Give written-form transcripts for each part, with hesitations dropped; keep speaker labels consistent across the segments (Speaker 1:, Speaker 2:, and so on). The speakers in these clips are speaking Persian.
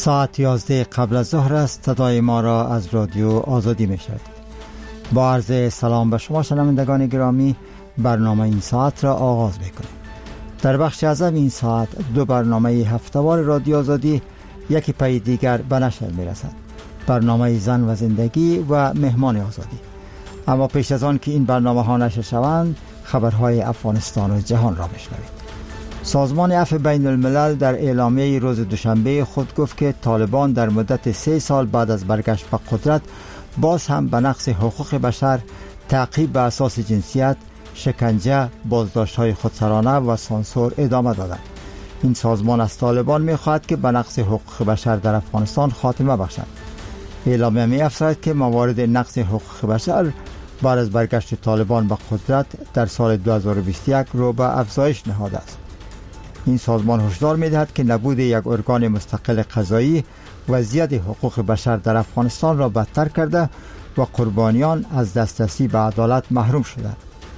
Speaker 1: ساعت 11 قبل از ظهر است. صدای ما را از رادیو آزادی میشد. با عرض سلام به شما شنوندگان گرامی، برنامه این ساعت را آغاز میکنیم. در بخش اول این ساعت دو برنامه هفته‌وار رادیو آزادی یکی پی دیگر به نشر میرسد. برنامه زن و زندگی و مهمان آزادی. اما پیش از آن که این برنامه ها نشر شوند، خبرهای افغانستان و جهان را بشنوید. سازمان عفو بین الملل در اعلامیه روز دوشنبه خود گفت که طالبان در مدت 3 سال بعد از برگشت به قدرت باز هم به نقض حقوق بشر، تعقیب به اساس جنسیت، شکنجه، بازداشت‌های خودسرانه و سانسور ادامه دادند. این سازمان از طالبان می‌خواهد که به نقض حقوق بشر در افغانستان خاتمه بخشد. اعلامیه می‌افزاید که موارد نقض حقوق بشر بعد از برگشت طالبان به قدرت در سال 2021 رو به افزایش نهاده است. این سازمان هشدار می‌دهد که نبود یک ارگان مستقل قضایی وضعیت حقوق بشر در افغانستان را بدتر کرده و قربانیان از دسترسی به عدالت محروم شدند.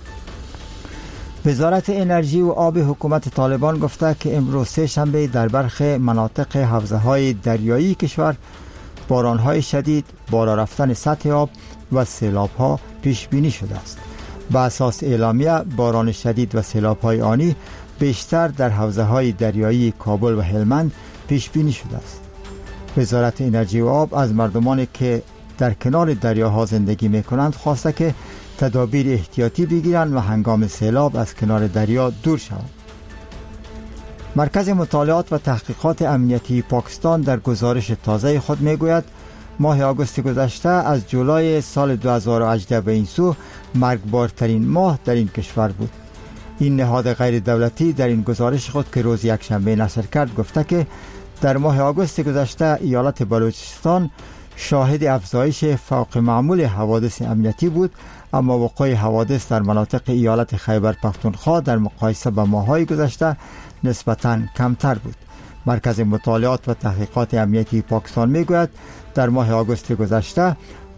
Speaker 1: وزارت انرژی و آب حکومت طالبان گفته که امروز سه شنبه در برخی مناطق حوزه‌های دریایی کشور باران‌های شدید، بالا رفتن سطح آب و سیلاب‌ها پیش بینی شده است. به اساس اعلامیه باران شدید و سیلاب‌های آنی بیشتر در حوزه‌های دریایی کابل و هلمند پیش بینی شده است. وزارت انرژی و آب از مردمانی که در کنار دریاها زندگی می‌کنند خواسته که تدابیر احتیاطی بگیرند و هنگام سیلاب از کنار دریا دور شوند. مرکز مطالعات و تحقیقات امنیتی پاکستان در گزارش تازه خود میگوید ماه آگوست گذشته از جولای سال 2018 به این سو مرگبارترین ماه در این کشور بود. این نهاد غیر دولتی در این گزارش خود که روز یکشنبه نشر کرد گفته که در ماه آگوست گذشته ایالت بلوچستان شاهد افزایش فوق معمول حوادث امنیتی بود، اما وقوع حوادث در مناطق ایالت خیبر پختونخوا در مقایسه با ماه‌های گذشته نسبتاً کمتر بود. مرکز مطالعات و تحقیقات امنیتی پاکستان میگوید در ماه آگوست گذشته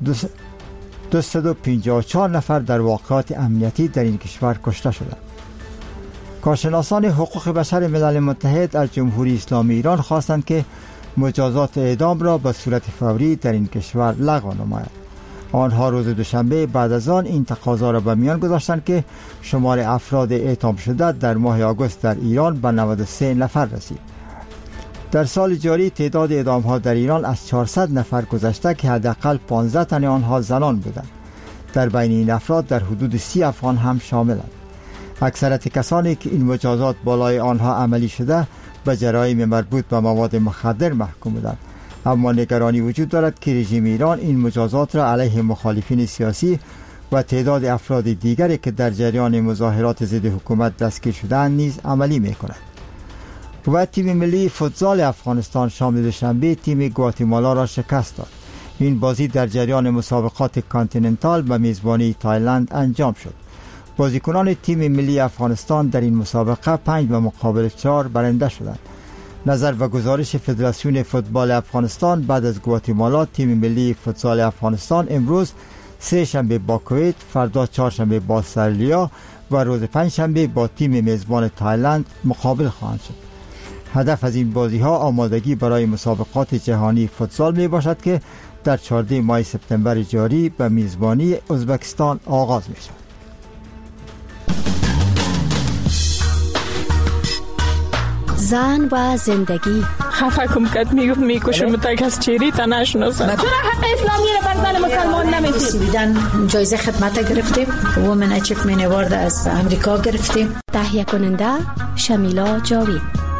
Speaker 1: 254 نفر در واقعات امنیتی در این کشور کشته شدند. کارشناسان حقوق بشر ملل متحد از جمهوری اسلامی ایران خواستند که مجازات اعدام را به صورت فوری در این کشور لغو نماید. آنها روز دوشنبه بعد از آن این تقاضا را به میان گذاشتند که شمار افراد اعدام شده در ماه آگوست در ایران به 93 نفر رسید. در سال جاری تعداد اعدام‌ها در ایران از 400 نفر گذشته که حداقل 15 تن آنها زنان بودند. در بین این افراد در حدود 30 افغان هم شاملند. اکثریت کسانی که این مجازات بالای آنها عملی شده به جرایم مربوط به مواد مخدر محکوم بودند. اما نگرانی وجود دارد که رژیم ایران این مجازات را علیه مخالفین سیاسی و تعداد افراد دیگری که در جریان مظاهرات ضد حکومت دستگیر شده‌اند نیز عملی می‌کند. و تیم ملی فوتزال افغانستان شام دوشنبه تیم گواتیمالا را شکست داد. این بازی در جریان مسابقات کانتیننتال به میزبانی تایلند انجام شد. بازیکنان تیم ملی افغانستان در این مسابقه 5 به مقابل 4 برنده شدند. نظر به گزارش فدراسیون فوتبال افغانستان بعد از گواتیمالا تیم ملی فوتزال افغانستان امروز سه شنبه با کویت، فردا چهارشنبه با سرالیا و روز پنجشنبه با تیم میزبان تایلند مقابل خواهند شد. هدف از این بازی ها آمادگی برای مسابقات جهانی فوتزال می باشد که در 14 ماه سپتامبر جاری به میزبانی ازبکستان آغاز می شود.
Speaker 2: زن و زندگی.
Speaker 3: خفه کم کد میکشم تا کس چیری تا نشناسم. چرا حق اسلامی را بر زن مسلمان نمیدید؟
Speaker 4: سویدن جایزه خدمت گرفتیم، وومن اچیومنت اوارد از امریکا گرفتیم.
Speaker 2: تهیه کننده شمیلا جاوید.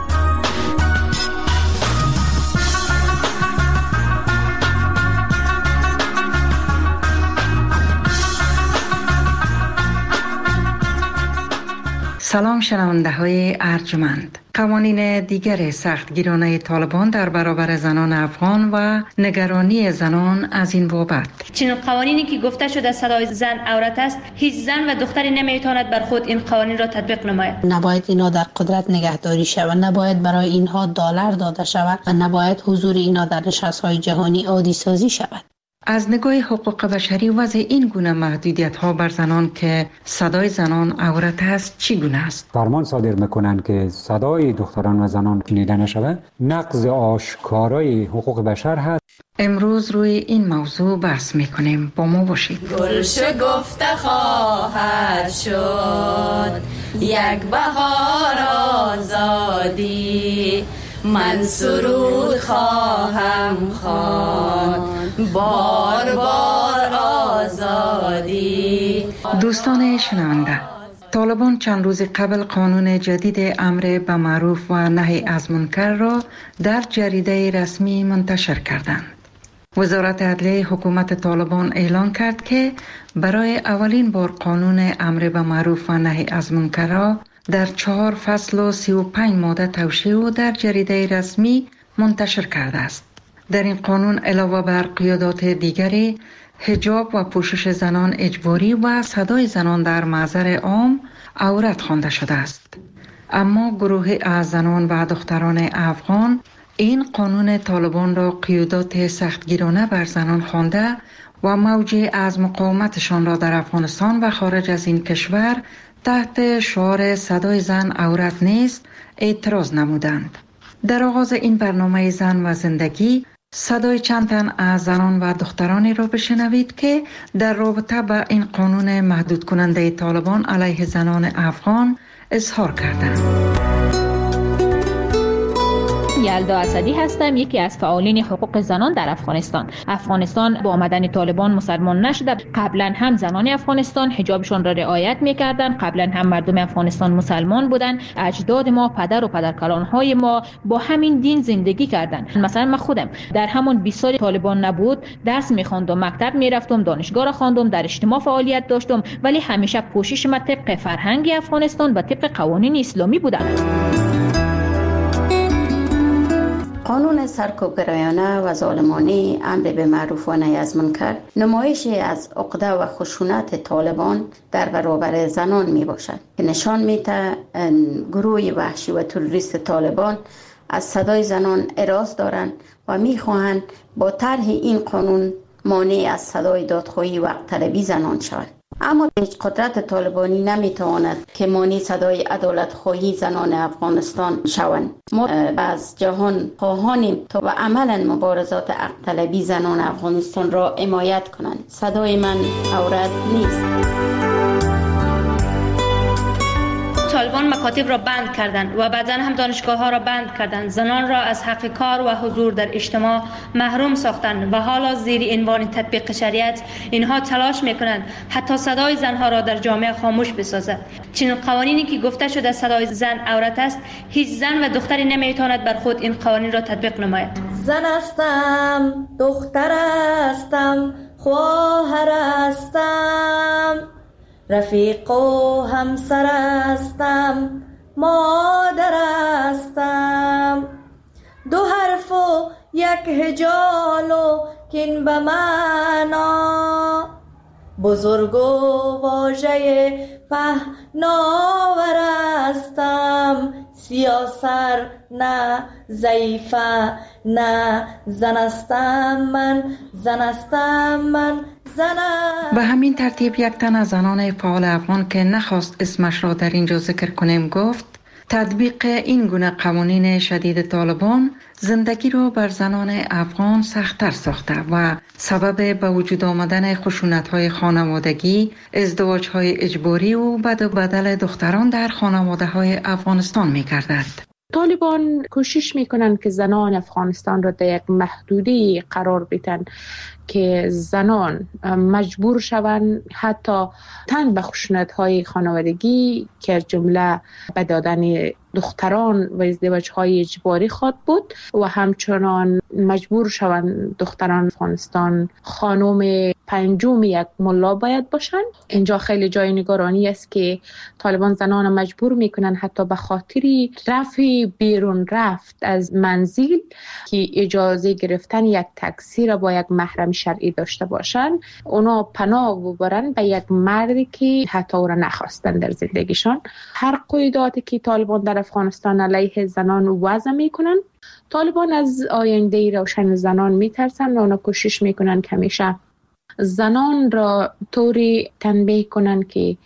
Speaker 5: سلام شنونده های ارجمند. قوانین دیگر سختگیرانه طالبان در برابر زنان افغان و نگرانی زنان از این بابت.
Speaker 6: چنین قوانینی که گفته شده صدای زن عورت است، هیچ زن و دختری نمیتواند بر خود این قوانین را تطبیق نماید.
Speaker 4: نباید اینا در قدرت نگهداری شود، نباید برای اینها دلار داده شود و نباید حضور اینا در نشست‌های جهانی عادی سازی شود.
Speaker 5: از نگاه حقوق بشری وضع این گونه محدودیت ها بر زنان که صدای زنان عورت است چی گونه است؟
Speaker 7: فرمان صادر میکنند که صدای دختران و زنان شنیده نشود، نقض آشکارای حقوق بشر هست.
Speaker 5: امروز روی این موضوع بحث میکنیم، با ما باشید.
Speaker 8: گل شکفته خواهد شد یک بهار آزادی، من سرود خواهم خواند بار بار آزادی.
Speaker 5: دوستان شنونده، طالبان چند روز قبل قانون جدید امر به معروف و نهی از منکر را در جریده رسمی منتشر کردند. وزارت عدلیه حکومت طالبان اعلان کرد که برای اولین بار قانون امر به معروف و نهی از منکر را در 4 فصل و 35 ماده توشیح و در جریده رسمی منتشر کرده است. در این قانون علاوه بر قیادات دیگری، حجاب و پوشش زنان اجباری و صدای زنان در محضر عام عورت خوانده شده است. اما گروه از زنان و دختران افغان این قانون طالبان را قیودات سختگیرانه بر زنان خوانده و موجی از مقاومتشان را در افغانستان و خارج از این کشور تحت شعار صدای زن عورت نیست اعتراض نمودند. در آغاز این برنامه زن و زندگی صدای چند تن از زنان و دخترانی را بشنوید که در رابطه با این قانون محدود کننده طالبان علیه زنان افغان اظهار کردند.
Speaker 9: یلدا اسدی هستم، یکی از فعالین حقوق زنان در افغانستان. افغانستان با آمدن طالبان مسلمان نشده. قبلا هم زنان افغانستان حجابشان را رعایت می‌کردند. قبلا هم مردم افغانستان مسلمان بودند. اجداد ما، پدر و پدرکلان‌های ما با همین دین زندگی کردند. مثلا من خودم در همون 20 سال طالبان نبود درس می‌خواندم، مکتب می‌رفتم، دانشگاه را خواندم، در اجتماع فعالیت داشتم، ولی همیشه پوشش من طبق فرهنگ افغانستان و طبق قوانین اسلامی بوده.
Speaker 10: قانون سرکوبگرایانه و ظالمانه امر به معروف و نهی از منکر نمایشی از عقده و خشونت طالبان در برابر زنان می باشد که نشان میده گروه وحشی و تروریست طالبان از صدای زنان اراده دارند و می خواهند با طرح این قانون مانع از صدای دادخواهی و حق طلبی زنان شود. اما هیچ قدرت طالبانی نمیتواند که مانع صدای عدالت خواهی زنان افغانستان شوند. ما از جهان خواهانیم تا به عملا مبارزات حق طلبی زنان افغانستان را حمایت کنند. صدای من عورت نیست.
Speaker 6: طالبان مکاتب را بند کردند و بعداً هم دانشگاه ها را بند کردند. زنان را از حق کار و حضور در اجتماع محروم ساختند و حالا زیر عنوان تطبیق شریعت اینها تلاش میکنند حتی صدای زنها را در جامعه خاموش بسازد. چنین قوانینی که گفته شده صدای زن عورت است، هیچ زن و دختری نمیتواند بر خود این قوانین را تطبیق نماید.
Speaker 8: زن هستم، دختر هستم، خواهر هستم، رفیق و همسر هستم، مادر هستم، 2 حرف و 1 هجال و کین به معنا، بزرگ و واژه پهناور هستم، سیاسر نه، ضعیفه نه، زن هستم من، زن هستم من.
Speaker 5: به همین ترتیب یک تن از زنان فعال افغان که نخواست اسمش را در اینجا ذکر کنیم گفت تطبیق این گونه قوانین شدید طالبان زندگی را بر زنان افغان سخت‌تر ساخته و سبب به وجود آمدن خشونت‌های خانوادگی، ازدواج‌های اجباری و بد و بدل دختران در خانواده‌های افغانستان می‌گردد.
Speaker 3: طالبان کوشش میکنن که زنان افغانستان را در یک محدودی قرار بدن که زنان مجبور شوند حتی تن به خشونت‌های خانوادگی که جمله به دادن دختران و ازدواج‌های اجباری خواد بود و همچنان مجبور شوند دختران افغانستان خانم 5م یک ملا باید باشند. اینجا خیلی جای نگرانی است که طالبان زنان مجبور میکنن حتی به خاطر رفع بیرون رفت از منزل که اجازه گرفتن یک تاکسی را با یک محرم شرعی داشته باشن، اونا پناه ببرن به یک مردی که حتی او را نخواستن در زندگیشان. هر قیوداتی که طالبان در افغانستان علیه زنان وضع میکنن، طالبان از آینده روشن زنان میترسن و اونا کوشش میکنن که همیشه زنان را طوری تنبیه کنن که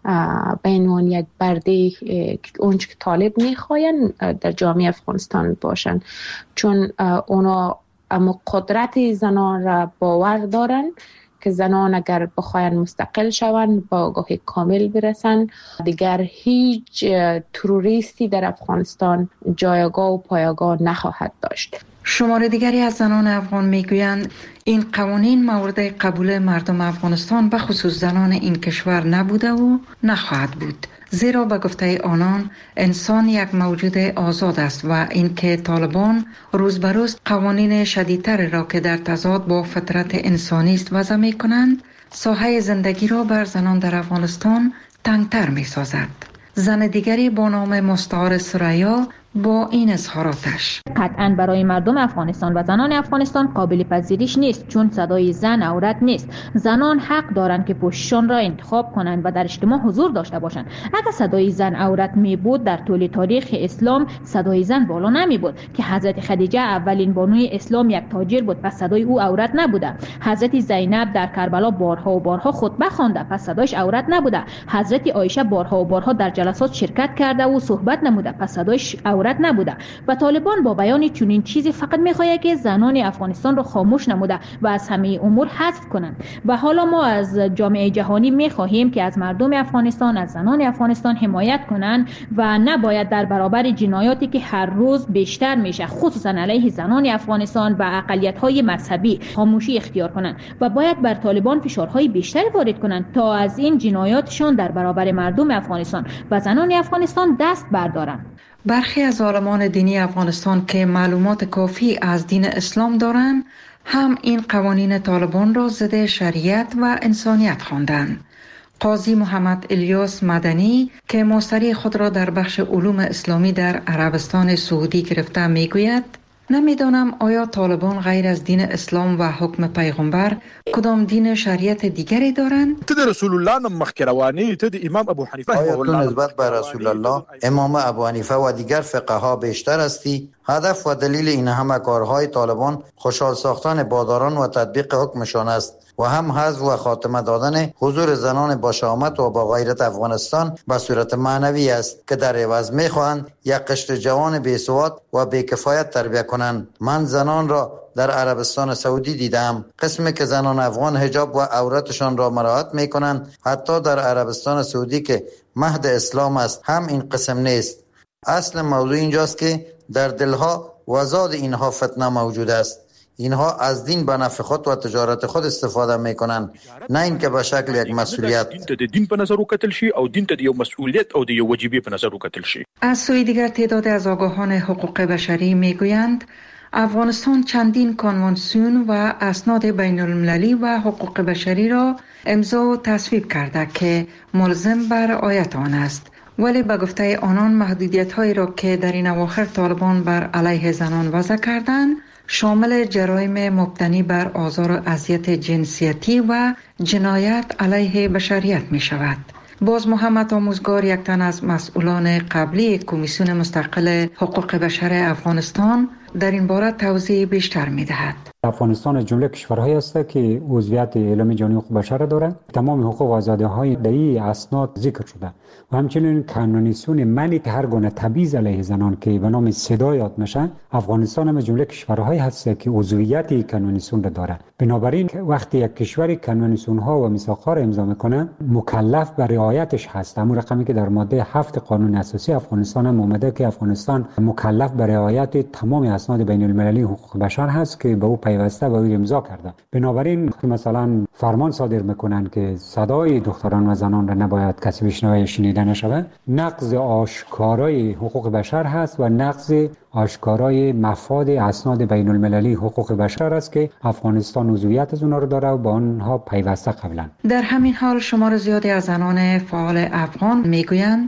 Speaker 3: به عنوان یک برده اونچه که طالب میخواین در جامعه افغانستان باشن، چون اونا اما قدرت زنان را باور دارن که زنان اگر بخواین مستقل شوند با آگاهی کامل برسن، دیگر هیچ تروریستی در افغانستان جایگاه و پایگاه نخواهد داشت.
Speaker 5: شمار دیگری از زنان افغان میگویند این قوانین مورد قبول مردم افغانستان به خصوص زنان این کشور نبوده و نخواهد بود، زیرا به گفته آنان انسان یک موجود آزاد است و اینکه طالبان روز به روز قوانین شدیدتر را که در تضاد با فطرت انسانی است وضع می کنند، ساحه زندگی را بر زنان در افغانستان تنگتر می سازد. زن دیگری با نام مستعار سریا با این اظهاراتش:
Speaker 9: قطعاً برای مردم افغانستان و زنان افغانستان قابل پذیرش نیست، چون صدای زن عورت نیست. زنان حق دارند که پوششان را انتخاب کنند و در اجتماع حضور داشته باشند. اگر صدای زن عورت می بود، در طول تاریخ اسلام صدای زن بالا نمی بود که حضرت خدیجه اولین بانوی اسلام یک تاجر بود، پس صدای او عورت نبوده. حضرت زینب در کربلا بارها و بارها خطبه خوانده، پس صدایش عورت نبوده. حضرت عایشه بارها و بارها در جلسات شرکت کرده و صحبت نموده، پس صدایش عورت نبوده. و طالبان با بیان چنین چیزی فقط میخواهد که زنان افغانستان را خاموش نموده و از همه امور حذف کنند. و حالا ما از جامعه جهانی میخواهیم که از مردم افغانستان، از زنان افغانستان حمایت کنند و نباید در برابر جنایاتی که هر روز بیشتر میشه خصوصا علیه زنان افغانستان و اقلیت‌های مذهبی خاموشی اختیار کنند و باید بر طالبان فشارهای بیشتری وارد کنند تا از این جنایاتشان در برابر مردم افغانستان و زنان افغانستان دست بردارند.
Speaker 5: برخی از عالمان دینی افغانستان که معلومات کافی از دین اسلام دارند، هم این قوانین طالبان را ضد شریعت و انسانیت خواندند. قاضی محمد الیاس مدنی که مستری خود را در بخش علوم اسلامی در عربستان سعودی گرفته میگوید: نمیدانم آیا طالبان غیر از دین اسلام و حکم پیغمبر کدام دین شریعت دیگری دارند؟
Speaker 11: ته رسول الله نم مخکروانی ته امام ابو حنیفه
Speaker 12: آیا تو نسبت به رسول الله، امام ابو حنیفه و دیگر فقها بیشتر هستی؟ هدف و دلیل این همه کارهای طالبان خوشحال ساختن باداران و تطبیق حکمشان است و هم حذف و خاتمه دادن حضور زنان با شهامت و با غیرت افغانستان به صورت معنوی است که در عوض میخواهند یک قشر جوان بی‌سواد و بی‌کفایت تربیت کنند. من زنان را در عربستان سعودی دیدم، قسمی که زنان افغان حجاب و عورتشان را مراعات میکنند. حتی در عربستان سعودی که مهد اسلام است هم این قسم نیست. اصل موضوع اینجاست که در دلها و زاد اینها فتنه موجود است. اینها از دین به نفع خود و تجارت خود استفاده میکنن، نه اینکه به شکل یک مسئولیت.
Speaker 11: دین په نظر وکتل شي او دین ته یو مسئولیت او د یو وجیبه په نظر وکتل شي.
Speaker 5: از سوی دیگر تعداد از آگاهان حقوق بشری میگویند افغانستان چندین کنوانسیون و اسناد بین المللی و حقوق بشری را امضا و تصویب کرده که ملزم بر رعایت آن است، ولی به گفته آنان محدودیت‌هایی را که در این اواخر طالبان بر علیه زنان وضع کردند شامل جرایم مبتنی بر آزار و اذیت جنسیتی و جنایت علیه بشریت می شود. باز محمد آموزگار، یک تن از مسئولان قبلی کمیسیون مستقل حقوق بشر افغانستان، در این باره توضیح بیشتر می دهد.
Speaker 7: افغانستان از جمله کشورهایی است که عضویت اعلام جهانی حقوق بشر دارد. تمام حقوق و آزادی‌های در این اسناد ذکر شده و همچنین کنونسیون منع هر گونه تبعیض علیه زنان که به نام صدا یاد میشه. افغانستان هم از جمله کشورهایی هست که عضویت کنونسیون را دارد. بنابراین وقتی یک کشور کنونسیون ها و میثاق‌ها را امضا میکنه مکلف به رعایتش هست. همون رقمی که در ماده 7 قانون اساسی افغانستان هم اومده که افغانستان مکلف به رعایت تمام اسناد بین المللی حقوق بشر هست که به او پیوسته و او امضا کرده. بنابراین مثلا فرمان صادر میکنن که صدای دختران و زنان را نباید کسی بشنوه یا شنیده نشوه. نقض آشکارای حقوق بشر هست و نقض آشکارای مفاد اسناد بین المللی حقوق بشر است که افغانستان عضویت از اونها رو داره و با آنها پیوسته قبلا.
Speaker 5: در همین حال شمار زیادی از زنان فعال افغان میگویند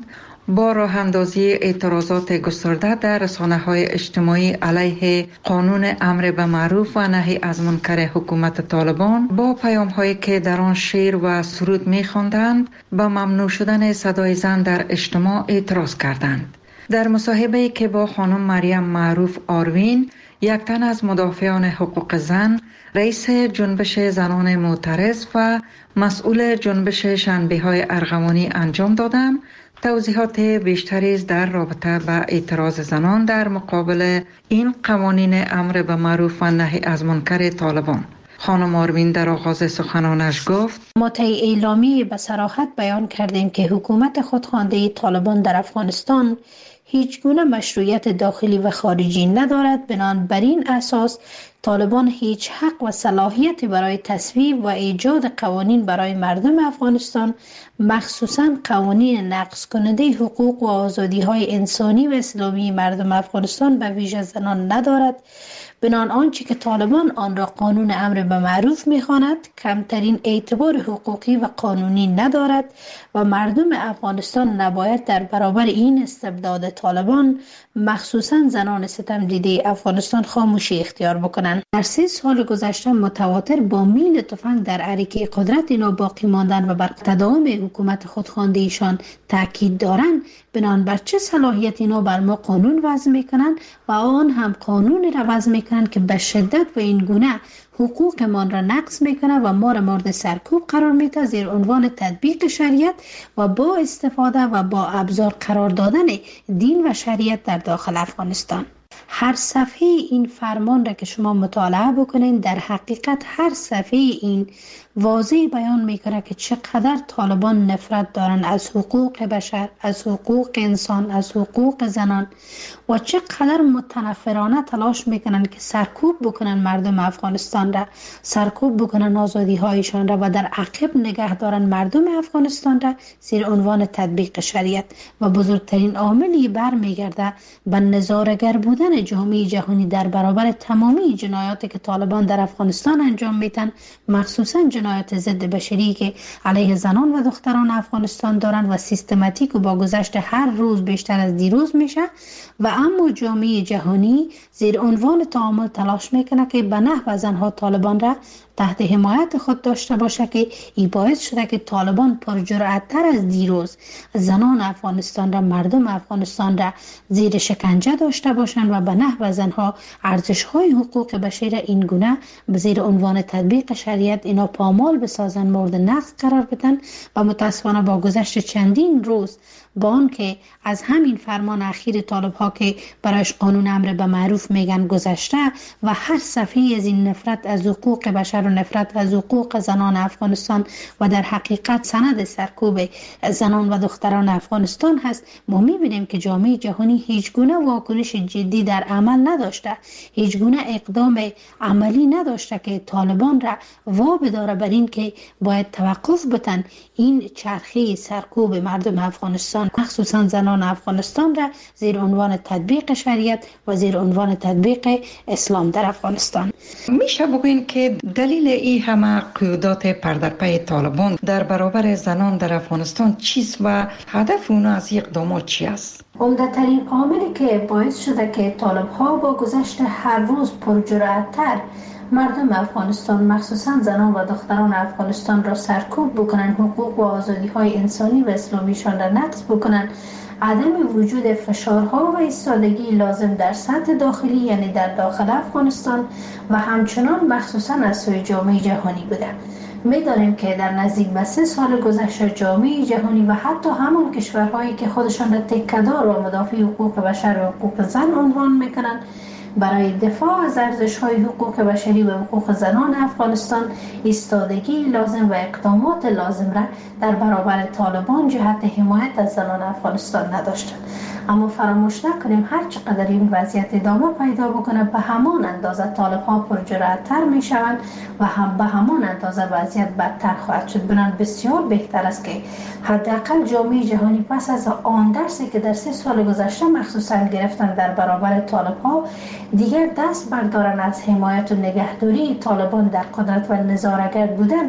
Speaker 5: با راه اندازی اعتراضات گسترده در رسانه‌های اجتماعی علیه قانون امر به معروف و نهی از منکر حکومت طالبان با پیام‌هایی که در آن شعر و سرود می‌خواندند به ممنوع شدن صدای زن در اجتماع اعتراض کردند. در مصاحبه‌ای که با خانم مریم معروف آروین، یک تن از مدافعان حقوق زن، رئیس جنبش زنان معترض و مسئول جنبش شنبه‌های ارغوانی انجام دادم، توضیحات بیشتری در رابطه با اعتراض زنان در مقابل این قوانین امر به معروف و نهی از منکر طالبان. خانم آروین در آغاز سخنانش گفت:
Speaker 13: ما طی اعلامیه به صراحت بیان کردیم که حکومت خودخوانده طالبان در افغانستان هیچ گونه مشروعیت داخلی و خارجی ندارد. بنابراین بر این اساس طالبان هیچ حق و صلاحیتی برای تصویب و ایجاد قوانین برای مردم افغانستان، مخصوصاً قوانین نقض کننده حقوق و آزادی‌های انسانی و اسلامی مردم افغانستان به ویژه زنان ندارد. بنابراین آنچه که طالبان آن را قانون امر به معروف می‌خواند کمترین اعتبار حقوقی و قانونی ندارد و مردم افغانستان نباید در برابر این استبداد طالبان، مخصوصاً زنان ستم دیده افغانستان، خاموشی اختیار بکنند. در 3 سال گذشته متواتر با میل تفنگ در عریکه قدرت اینا باقی ماندن و بر تداوم حکومت خودخوانده ایشان تاکید دارند. بنابراین بر چه صلاحیت اینا بر ما قانون وضع میکنند و آن هم قانون را وضع میکنند که به شدت و این گونه حقوق ما را نقض میکنه و ما را مورد سرکوب قرار میده زیر عنوان تطبیق شریعت و با استفاده و با ابزار قرار دادن دین و شریعت در داخل افغانستان. هر صفحه این فرمان را که شما مطالعه بکنین، در حقیقت هر صفحه این واضح بیان میکنه که چقدر طالبان نفرت دارن از حقوق بشر، از حقوق انسان، از حقوق زنان و چقدر متنفرانه تلاش میکنن که سرکوب بکنن مردم افغانستان را، سرکوب بکنن آزادی هایشان را و در عقب نگه دارن مردم افغانستان را زیر عنوان تطبیق شریعت. و بزرگترین عاملی برمیگرده به نظاره‌گر بودن جامعه جهانی در برابر تمامی جنایاتی که طالبان در افغانستان انجام میدن، مخصوصا جنایات ضد بشری که علیه زنان و دختران افغانستان دارن و سیستماتیک و با گذشت هر روز بیشتر از دیروز میشه. و اما جامعه جهانی زیر عنوان تعامل تلاش میکنه که به نحو زنها طالبان را تحت حمایت خود داشته باشه که این باعث شده که طالبان پرجرأت‌تر از دیروز زنان افغانستان را، مردم افغانستان را زیر شکنجه داشته باشند و به نحو زنها ارزش‌های حقوق بشر این گونه زیر عنوان تطبیق شریعت اینا پامال بسازن، مورد نقض قرار بدن. و متاسفانه با گذشت چندین روز با آن که از همین فرمان اخیر طالب ها که برایش قانون امر به معروف میگن گذشته و هر صفحه از این نفرت از حقوق بشر و نفرت از حقوق زنان افغانستان و در حقیقت سند سرکوب زنان و دختران افغانستان هست، ما میبینیم که جامعه جهانی هیچ گونه واکنش جدی در عمل نداشته، هیچ گونه اقدام عملی نداشته که طالبان را وابداره بر این که باید توقف بتن این چرخه سرکوب مردم افغانستان، مخصوصا زنان افغانستان را زیر عنوان تطبیق شریعت و زیر عنوان تطبیق اسلام در افغانستان.
Speaker 5: میشه بگوین که دلیل این همه قیودات پردرپی طالبان در برابر زنان در افغانستان چیست و هدف اونا از اقدامات چی است؟
Speaker 13: عمده‌ترین عاملی که باعث شده که طالب‌ها با گذشت هر روز پرجرأت‌تر مردم افغانستان، مخصوصا زنان و دختران افغانستان را سرکوب بکنن، حقوق و آزادی‌های انسانی و اسلامیشان را نقض بکنن، عدم وجود فشارها و ایستادگی لازم در سطح داخلی یعنی در داخل افغانستان و همچنان مخصوصا از سوی جامعه جهانی بوده. می‌دانیم که در نزدیک به 3 سال گذشته جامعه جهانی و حتی همون کشورهایی که خودشان را تکه‌دار و مدافع حقوق بشر و حقوق زن عنوان میکنند برای دفاع از ارزش‌های حقوق بشری و حقوق زنان افغانستان ایستادگی لازم و اقدامات لازم را در برابر طالبان جهت حمایت از زنان افغانستان نداشتند. اما فراموش نکنیم هر چقدر این وضعیت ادامه پیدا بکنه به همان اندازه طالب‌ها پرجرأت‌تر میشوند و هم به همان اندازه وضعیت بدتر خواهد شد. بنابراین بسیار بهتر است که حداقل جامعه جهانی پس از آن درسی که در 3 سال گذشته مخصوصا گرفتن در برابر طالب‌ها دیگر دست بردارن از حمایت و نگهداری طالبان در قدرت و نظاره‌گر بودن،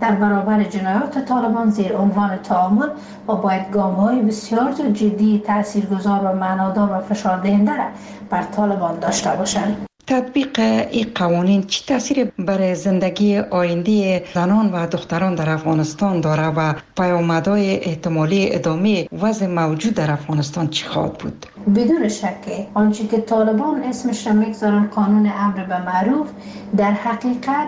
Speaker 13: در برابر جنایات طالبان زیر عنوان تعامل و باید گام‌های بسیار جدی، تاثیرگذار و معنادار و فشاردهنده را بر طالبان داشته باشند.
Speaker 5: تطبیق این قوانین چه تاثیر بر زندگی آینده زنان و دختران در افغانستان داره و پیامدهای احتمالی ادامه وضع موجود در افغانستان چی خواهد بود؟
Speaker 13: بدون شک آنچه که طالبان اسمش را میگذارن قانون امر به معروف، در حقیقت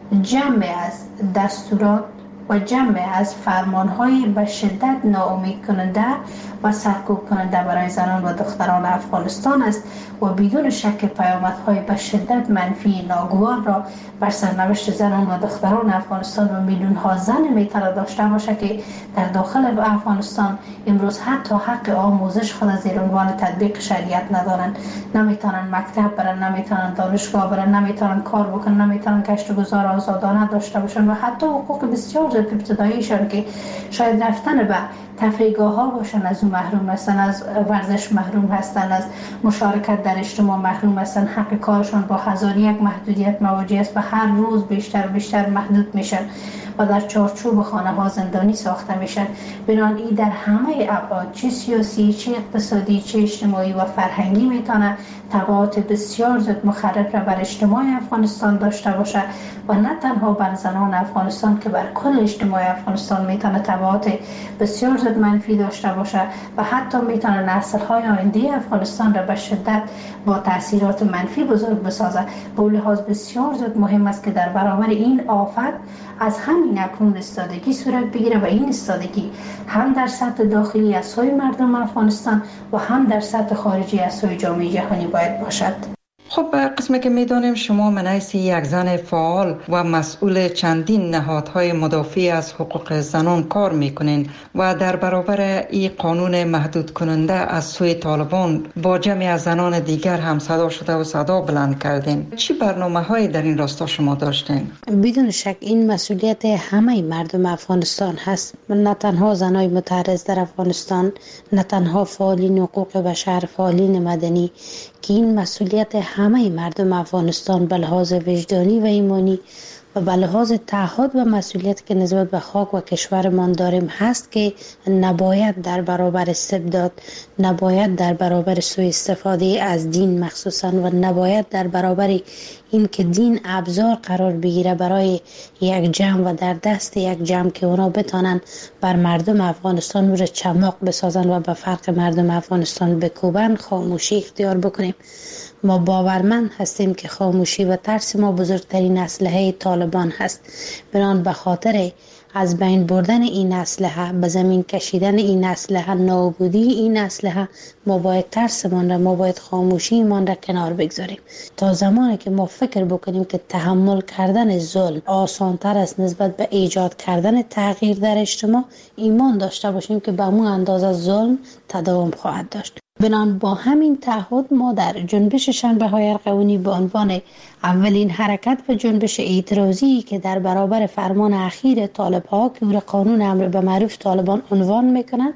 Speaker 13: جمع از دستورات و جمع از فرمانهای به شدت ناامید کننده و سرکوب کننده برای زنان و دختران افغانستان است و بدون شک پیامدهای به شدت منفی ناگوار را بر سرنوشت زنان و دختران افغانستان و میلیون ها زن میتونه داشته باشه که در داخل افغانستان امروز حتی حق آموزش خود زیر عنوان تطبیق شریعت ندارن، نمیتونن مکتب برن، نمیتونن دانشگاه برن، نمیتونن کار بکنن، نمیتونن کشت و گذار آزادانه داشته باشن و حتی حقوق بسیار ابتداییشان که شاید رفتن به تفریحگاه ها باشن از اون محروم هستن، از ورزش محروم هستن، از مشارکت در اجتماع محروم هستن، حق کارشان با هزار یک محدودیت مواجه است و هر روز بیشتر و بیشتر محدود میشن و در چارچوب خانه ها زندانی ساخته میشن. بنابراین در همه ابعاد، چه سیاسی، چه اقتصادی، چه اجتماعی و فرهنگی میتونه تبعات بسیار زیاد مخرب را بر اجتماع افغانستان داشته باشه و نه تنها بر زنان افغانستان که بر کل اجتماع افغانستان میتونه تبعات بسیار زیاد منفی داشته باشه و حتی میتونه نسل‌های آینده افغانستان را به شدت با تاثیرات منفی بزرگ بسازه. به لحاظ بسیار زیاد مهم است که در برابر این آفت از همین اکنون استادگی صورت بگیره و این استادگی هم در سطح داخلی از سوی مردم افغانستان و هم در سطح خارجی از سوی جامعه جهانی باید باشد.
Speaker 5: خب قسمی که میدانیم شما من حیث یک زن فعال و مسئول چندین نهادهای مدافع از حقوق زنان کار میکنین و در برابر این قانون محدود کننده از سوی طالبان با جمعی از زنان دیگر هم صدا شده و صدا بلند کردین. چی برنامه های در این راستا شما داشتین؟
Speaker 13: بدون شک این مسئولیت همه مردم افغانستان هست، نه تنها زنای متعرض در افغانستان، نه تنها فعالین حقوق بشر، فعالین مدنی، که این مسئولیت همه مردم افغانستان به لحاظ وجدانی و ایمانی و به لحاظ تعهد و مسئولیت که نسبت به خاک و کشورمان داریم هست که نباید در برابر استبداد، نباید در برابر سوء استفاده از دین مخصوصا و نباید در برابر این که دین ابزار قرار بگیره برای یک جمع و در دست یک جمع که اونا بتانن بر مردم افغانستان رو چماق بسازن و به فرق مردم افغانستان بکوبن، خاموشی اختیار بکنیم. ما باورمند هستیم که خاموشی و ترس ما بزرگترین اسلحه طالبان هست. بنابراین به خاطر از بین بردن این اسلحه، به زمین کشیدن این اسلحه، نابودی این اسلحه، ما باید ترسمان را، ما باید خاموشیمان را کنار بگذاریم تا زمانی که ما فکر بکنیم که تحمل کردن ظلم آسانتر است نسبت به ایجاد کردن تغییر در اجتماع، ایمان داشته باشیم که به اون اندازه ظلم تداوم خواهد داشت. بنابراین با همین تعهد ما در جنبش شنبه‌های ارغوانی به عنوان اولین حرکت و جنبش اعتراضی که در برابر فرمان اخیر طالب‌ها که او قانون امر به معروف طالبان عنوان میکنند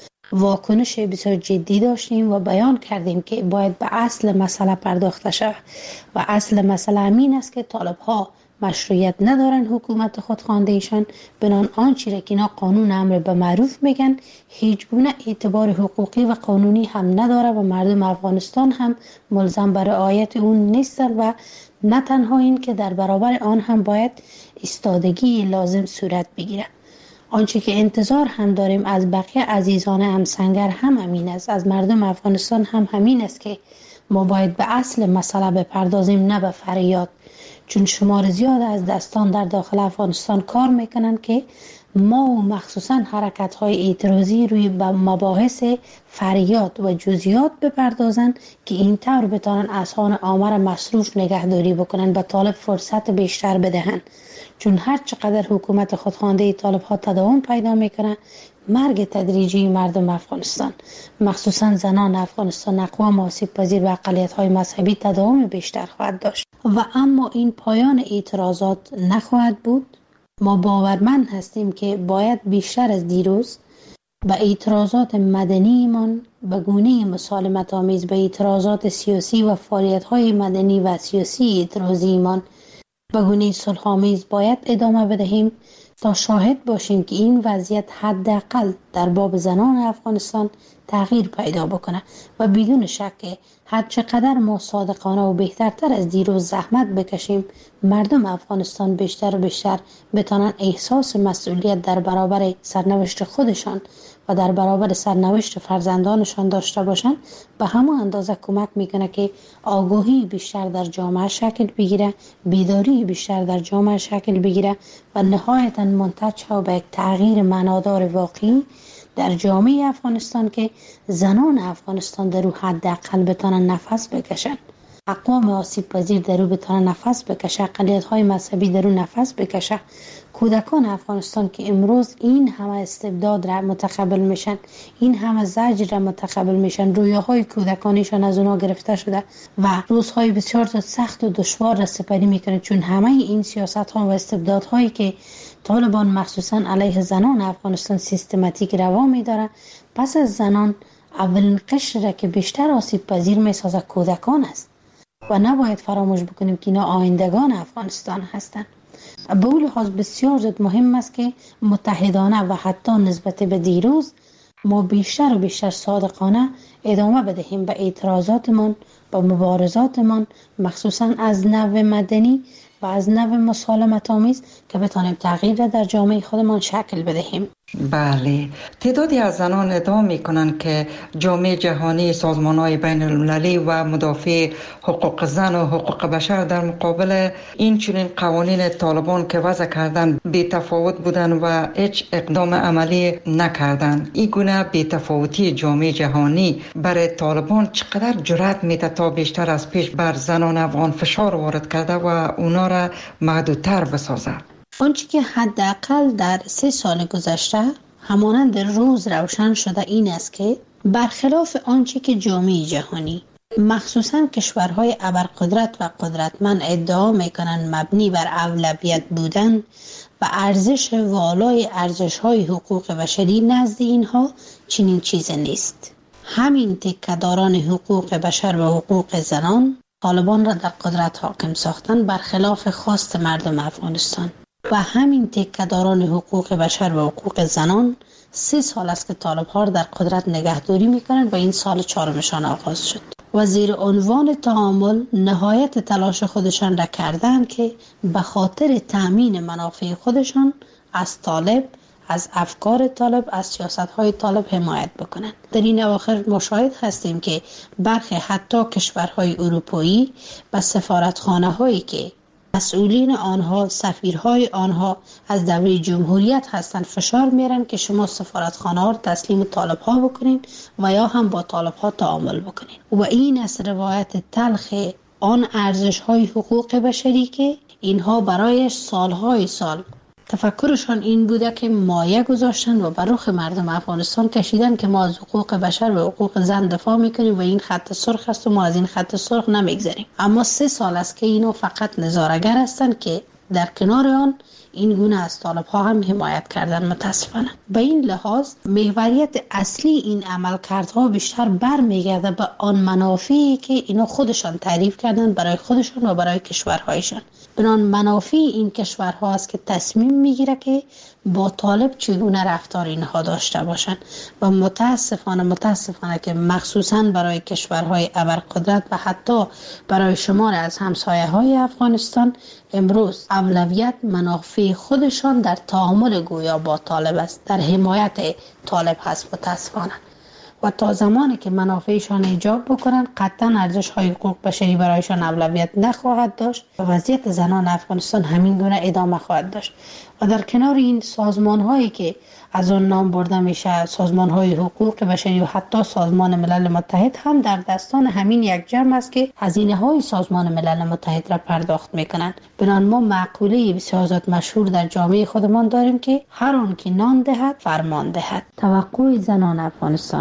Speaker 13: واکنش بسیار جدی داشتیم و بیان کردیم که باید به اصل مسئله پرداخته شود و اصل مسئله همین است که طالب‌ها مشروعیت ندارن حکومت خودخوانده ایشان، بنان آنچه را که اینا قانون امر به معروف میگن هیچ گونه اعتبار حقوقی و قانونی هم نداره و مردم افغانستان هم ملزم به رعایت اون نیستن و نه تنها این که در برابر آن هم باید ایستادگی لازم صورت بگیره. آنچه که انتظار هم داریم از بقیه عزیزان همسنگر هم همین است، از مردم افغانستان هم همین است که ما باید به اصل مسئله بپردازیم نه به فریاد، چون شمار زیاد از دستان در داخل افغانستان کار میکنن که ما و مخصوصا حرکت‌های اعتراضی روی مباحث فریاد و جزئیات بپردازن که این طور بتانن اذهان عامه را مصروف نگهداری بکنن، به طالب فرصت بیشتر بدهن، چون هر چقدر حکومت خودخوانده طالب‌ها تداوم پیدا میکنه، مرگ تدریجی مردم افغانستان مخصوصا زنان افغانستان، اقوام آسیب پذیر و اقلیت‌های مذهبی تداوم بیشتر خواهد داشت و اما این پایان اعتراضات نخواهد بود. ما باورمند هستیم که باید بیشتر از دیروز به اعتراضات مدنیمان به گونه مسالمت آمیز به اعتراضات سیاسی و فعالیت‌های مدنی و سیاسی اعتراضیمان به گونه صلح‌آمیز باید ادامه بدهیم تا شاهد باشیم که این وضعیت حداقل در باب زنان افغانستان تغییر پیدا بکنه و بدون شک هر چقدر ما صادقانه و بهترتر از دیروز زحمت بکشیم، مردم افغانستان بیشتر و بیشتر بتانن احساس مسئولیت در برابر سرنوشت خودشان و در برابر سرنوشت فرزندانشان داشته باشند، به همون اندازه کمک میکنه که آگاهی بیشتر در جامعه شکل بگیره، بیداری بیشتر در جامعه شکل بگیره و نهایتاً منتج شه به یک تغییر معنادار واقعی در جامعه افغانستان که زنان افغانستان در او حداقل بتانن نفس بکشن، اقوام آسیب پذیر در او بتانن نفس بکشه، اقلیت های مذهبی در او نفس بکشه، کودکان افغانستان که امروز این همه استبداد را متقبل میشن، این همه زجر را متقبل میشن، رویاهای کودکانشان از اونا گرفته شده و روزهای بسیار سخت و دشوار را سپری میکنه، چون همه این سیاست ها و استبداد هایی که طالبان مخصوصا علیه زنان افغانستان سیستماتیک روا میداره، پس از زنان اولین قشر را که بیشتر آسیب پذیر میسازه کودکان است و نباید فراموش بکنیم که اینا آیندگان افغانستان هستند. به اون لحاظ بسیار زیاد مهم است که متحدانه و حتی نسبت به دیروز ما بیشتر و بیشتر صادقانه ادامه بدهیم به اعتراضاتمان، به مبارزاتمان، مخصوصا از نوع مدنی و از نوع مسالمت آمیز که بتانیم تغییر را در جامعه خودمان شکل بدهیم.
Speaker 5: بله، تعدادی از زنان ادعا میکنند که جامعه جهانی، سازمان‌های بین المللی و مدافع حقوق زن و حقوق بشر در مقابل این چنین قوانین طالبان که وضع کردن بی تفاوت بودن و هیچ اقدام عملی نکردند. این گونه بی تفاوتی جامعه جهانی برای طالبان چقدر جرأت میده تا بیشتر از پیش بر زنان افغان فشار وارد کرده و اونا را محدودتر بسازه؟
Speaker 13: آنچه که حداقل در 3 سال گذشته همانند روز روشن شده این است که برخلاف آنچه که جامعه جهانی مخصوصا کشورهای ابرقدرت و قدرتمند ادعا میکنند مبنی بر اولویت بودن و ارزش والای ارزش‌های حقوق بشری، نزد اینها چنین چیزی نیست. همین تکه‌داران حقوق بشر و حقوق زنان طالبان را در قدرت حاکم ساختن برخلاف خواست مردم افغانستان و همین تکه‌داران حقوق بشر و حقوق زنان 3 سال است که طالب‌ها در قدرت نگهداری میکنند و این سال 4مشان آغاز شد و زیر عنوان تعامل نهایت تلاش خودشان را کردند که به خاطر تأمین منافع خودشان از طالب، از افکار طالب، از سیاست‌های طالب حمایت بکنند. در این اواخر مشاهد هستیم که برخی حتی کشورهای اروپایی و سفارتخانه‌هایی که مسئولین آنها، سفیرهای آنها از دوره جمهوریت هستند فشار میارن که شما سفارتخانه ها رو تسلیم طالب ها بکنین و یا هم با طالب ها تعامل بکنین و این از روایت تلخ آن ارزش های حقوق بشری که اینها برایش سالهای سال تفکرشان این بوده که مایه گذاشتن و بر رخ مردم افغانستان کشیدن که ما از حقوق بشر و حقوق زن دفاع میکنیم و این خط سرخ است و ما از این خط سرخ نمیگذریم. اما 3 سال است که اینو فقط نظاره‌گر هستند که در کنار آن این گونه از طالب ها هم حمایت کردن. متاسفانه به این لحاظ محوریت اصلی این عملکردها بیشتر برمیگرده به آن منافعی که اینا خودشان تعریف کردن برای خودشان و برای کشورهایشان. بنان منافع این کشورها است که تصمیم میگیره که با طالب چگونه رفتار اینها داشته باشند و متاسفانه که مخصوصا برای کشورهای ابرقدرت و حتی برای شمار از همسایه های افغانستان امروز اولویت منافع خودشان در تعامل گویا با طالب است، در حمایت طالب هست. متاسفانه و تا زمانی که منافعشان ایجاب بکنن قطعا ارزش های حقوق بشری برایشان اولویت نخواهد داشت و وضعیت زنان افغانستان همین گونه ادامه خواهد داشت. و در کنار این سازمان هایی که از آن نام برده میشه، سازمان های حقوق بشری و حتی سازمان ملل متحد هم در دستان همین یک جمع است که هزینه های سازمان ملل متحد را پرداخت میکنند. بنان ما مقوله بسیار زیاد مشهور در جامعه خودمان داریم که هر آن که نان دهد فرمان دهد. توقع زنان افغانستان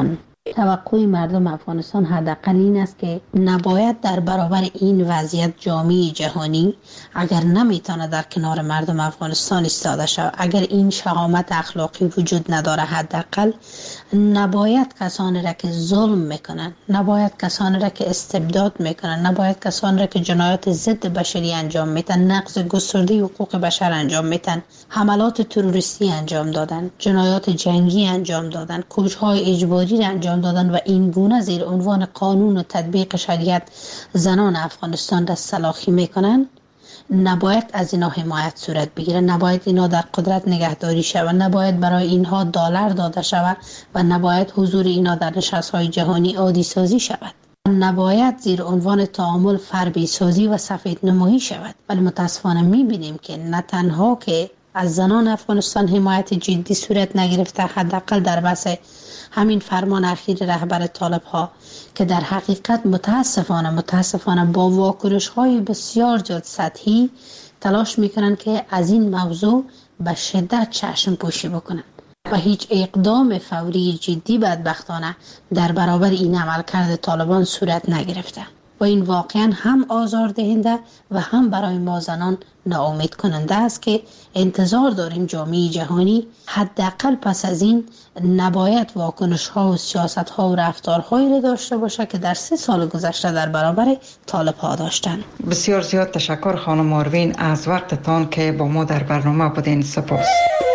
Speaker 13: توقع مردم افغانستان حداقل این است که نباید در برابر این وضعیت جامعه جهانی اگر نمیتونه در کنار مردم افغانستان ایستاده شود، اگر این شهامت اخلاقی وجود نداره، حداقل نباید کسانی را که ظلم میکنن، نباید کسانی را که استبداد میکنن، نباید کسانی را که جنایات ضد بشری انجام میدن، نقض گسترده حقوق بشر انجام میدن، حملات تروریستی انجام دادن، جنایات جنگی انجام دادن، کشت‌های اجباری را انجام دادن و این گونه زیر عنوان قانون و تطبیق شریعت زنان افغانستان را سلاخی میکنن، نباید از اینا حمایت صورت بگیره، نباید اینا در قدرت نگهداری شود، نباید برای اینها دلار داده شود و نباید حضور اینا در نشست‌های جهانی عادی سازی شود، نباید زیر عنوان تعامل فربی سازی و سفید نمایی شود. ولی متاسفانه میبینیم که نه تنها که از زنان افغانستان حمایت جدی صورت نگرفته، حداقل در بحث همین فرمان اخیر رهبر طالب ها که در حقیقت متاسفانه با واکنش های بسیار زیاد سطحی تلاش میکنن که از این موضوع به شدت چشم پوشی بکنن و هیچ اقدام فوری جدی بدبختانه در برابر این عملکرد طالبان صورت نگرفته و این واقعا هم آزاردهنده و هم برای ما زنان ناامید کننده است که انتظار داریم جامعه جهانی حداقل پس از این نباید واکنش ها و سیاست ها و رفتارهایی را داشته باشه که در 3 سال گذشته در برابر طالب ها داشتن.
Speaker 5: بسیار زیاد تشکر خانم آروین از وقتتان که با ما در برنامه بودین. سپاس.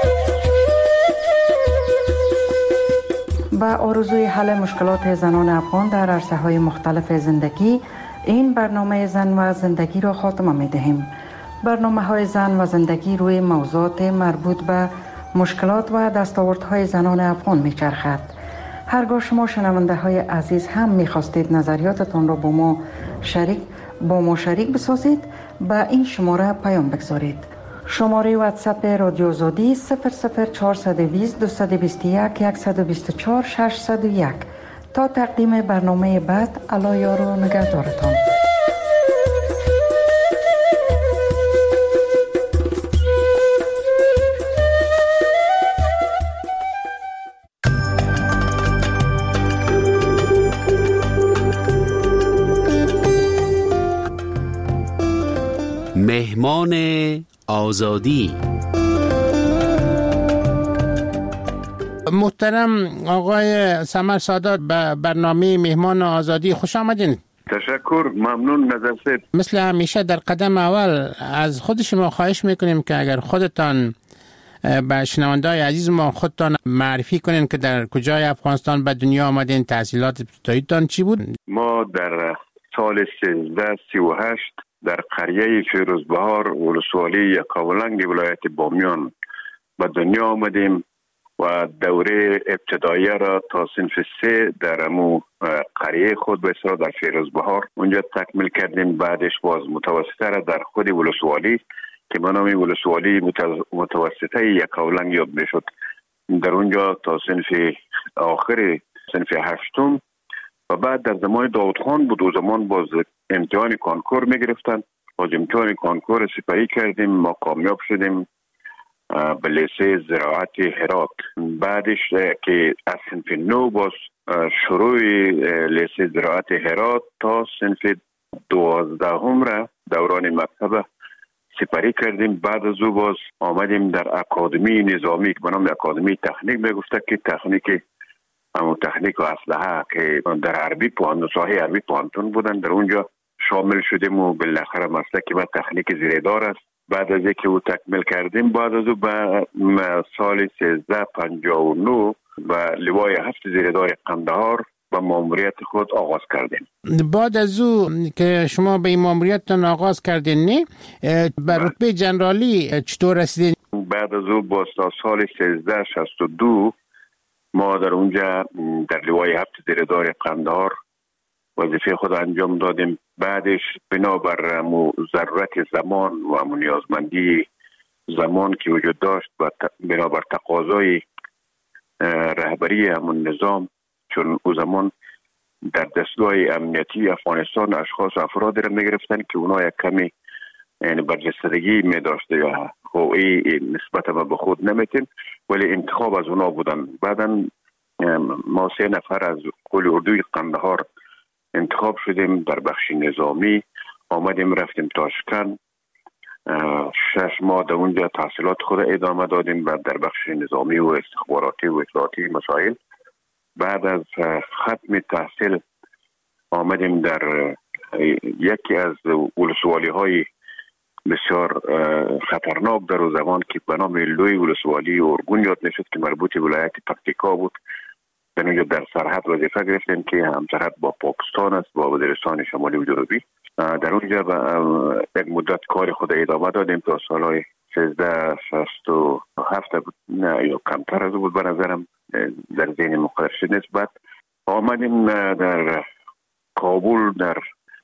Speaker 5: با آرزوی حل مشکلات زنان افغان در عرصه‌های مختلف زندگی، این برنامه زن و زندگی را خاتمه می‌دهیم. برنامه‌های زن و زندگی روی موضوعات مربوط به مشکلات و دستاوردهای زنان افغان می‌چرخد. هرگاه شما شنونده‌های عزیز هم می‌خواستید نظریاتتان را با ما شریک بسازید، به این شماره پیام بگذارید. شماره واتساپ رادیو آزادی 00420 221 124 601. تا تقدیم برنامه بعد، الله یار و نگهدارتان.
Speaker 14: مهمان آزادی.
Speaker 15: محترم آقای سمر سادات به برنامه مهمان آزادی خوش آمدین.
Speaker 16: تشکر، ممنون نظر.
Speaker 15: مثل همیشه در قدم اول از خود شما خواهش میکنیم که اگر خودتان به شنونده‌های عزیز ما خودتان معرفی کنین که در کجای افغانستان به دنیا آمدین، تحصیلات ابتداییتان چی بود؟
Speaker 16: ما در سال 1338 در قریه فیروزبهار ولسوالی یکاولنگ ولایت بامیان به دنیا آمدیم و دوره ابتداییه را تا صنف 3 در امو قریه خود به اصطلاح در فیروزبهار اونجا تکمیل کردیم. بعدش باز متوسطه را در خود ولسوالی که به نام ولسوالی متوسطه یکاولنگ یاد میشد، در اونجا تا صنف آخر صنف 8 و بعد در زمان داود خان بود. و زمان باز امتحان کانکور میگرفتن، باز امتحان کانکور سپری کردیم، ما کامیاب شدیم به لیسه زراعت هرات. بعدش که از صنف 9 باز شروع لیسه زراعت هرات تا صنف 12 را دوران مکتب سپری کردیم. بعد از او باز آمدیم در اکادمی نظامی که به نام اکادمی تکنیک میگفته که تکنیک و اسلحه که در عربی ساحه عربی پوهنتون بودن، در اونجا شامل شدیم و بالاخره مسلکی و تکنیک زیردار است. بعد از اینکه او تکمیل کردیم، بعد از او به سال 1359 به لوای 7 زیردار قندهار به ماموریت خود آغاز کردیم.
Speaker 15: بعد از او که شما به این ماموریتتان آغاز کردین، نه به رتبه جنرالی چطور رسیدین؟
Speaker 16: بعد از او با سال 1362 ما در اونجا در لوای 7 زیردار قندهار وظیفه خود انجام دادیم. بعدش بنابر ضرورت زمان و نیازمندی زمان که وجود داشت و بنابر تقاضای رهبری همون نظام، چون او زمان در دستگاه امنیتی افغانستان افرادی را میگرفتن که اونا یک کمی یعنی برجستگی می داشته یا هویی نسبت به خود نمیتین، ولی انتخاب از اونا بودن. بعدن ما 3 نفر از قول اردوی قندهار انتخاب شدیم در بخش نظامی. آمدیم رفتیم تاشکند 6 ماه در اونجا تحصیلات خود ادامه دادیم و در بخش نظامی و استخباراتی و اطلاعاتی مسائل. بعد از ختم تحصیل آمدیم در یکی از ولسوالی های بسیار خطرناک در اون زمان که به نام لوی ولسوالی ارگون یاد میشد که مربوط به ولایت پکتیکا بود. در اونجا در سرحد وظیفه گرفتیم که هم سرحد با پاکستان است، با وزیرستان شمالی و جنوبی. در اونجا یک مدت کار خود ادامه دادیم تا سالهای 1367 بود، نه یا کمتر از بود به نظرم، در ذهن مقدرش نیست. بعد آمدیم در کابل در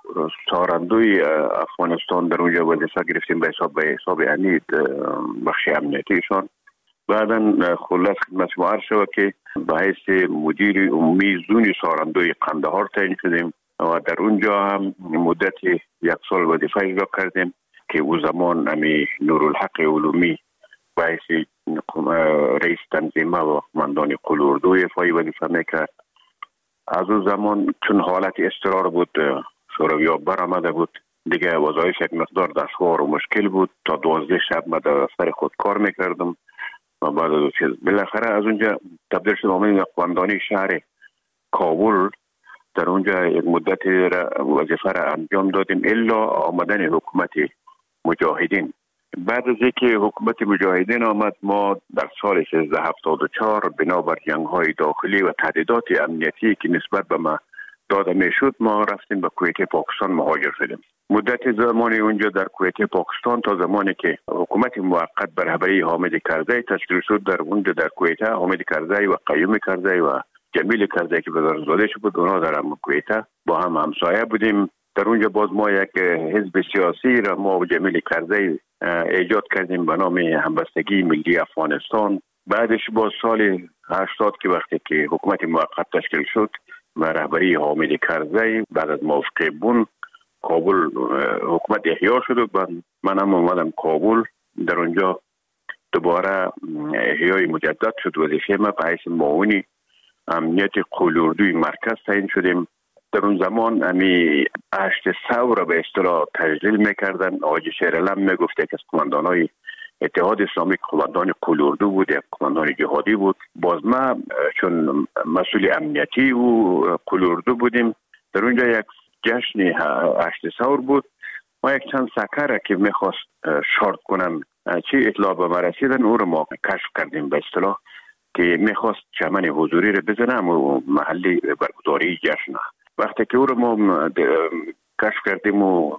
Speaker 16: سارندوی افغانستان در اونجا وظیفه گرفتیم به حساب امید بخش امنیتیشان. بعدا خلاص خدمت شما عرض شد که به حیث مدیر عمومی زون سارندوی قندهار تعیین شدیم و در اونجا هم مدت 1 سال وظیفه اجرا کردیم که او زمان امی نورالحق علومی به حیث رئیس تنظیمه و قماندان قول اردوی افغانی وظیفه میکرد. از او زمان چون حالت اضطرار بود، شوروی‌ها برآمده بود، دیگه وظایف یک مقدار دشوار و مشکل بود. تا 12 شب من در سر خود کار میکردم و بعد از چیز بالاخره از اونجا تبدیل شدم به قماندانی شهر کابل. در اونجا یک مدت وظیفه را انجام دادیم الا آمدن حکومت مجاهدین. بعد از اینکه حکومت مجاهدین آمد، ما در سال 1374 بنابر جنگ‌های داخلی و تهدیدات امنیتی که نسبت به ما داده میشد، ما رفتیم به کویت پاکستان مهاجر شدیم. مدت زمانی اونجا در کویت پاکستان تا زمانی که حکومت موقت به رهبری حامد کرزی تشکیل شد، در اونجا در کویت حامد کرزی و قیوم کرزی و جمیل کرزی که وزارتزاده شد بود، اونا در کویت با هم همسایه بودیم. در اونجا باز ما یک حزب سیاسی را ما و جمیل کرزی ایجاد کردیم به نام همبستگی ملی افغانستان. بعدش باز سال 80 که وقتی که حکومت موقت تشکیل شد و رهبری حامد کرزی، بعد از موافقه بون کابل حکومت احیا شد و من هم اومدم کابل. در اونجا دوباره احیای مجدد شد. وظیفه ما به حیث معاون امنیت قول اردوی مرکز تعیین شدیم. در اون زمان امی 8 ثور را به اصطلاح تجلیل میکردن. آقای شیرعلم میگفته که از قماندانای اتحاد اسلامی قماندان قول اردو بود، یک قماندان جهادی بود. باز ما چون مسئول امنیتی و قول اردو بودیم، در اونجا یک جشن 8 ثور بود. ما یک چند سکر که میخواست شارت کنن چی اطلاع به ما رسیدن، او رو ما کشف کردیم به اصطلاح که میخواست چمن حضوری رو بزنم و محلی برگزاری جشن. وقتی که او رو ما کشف کردیم و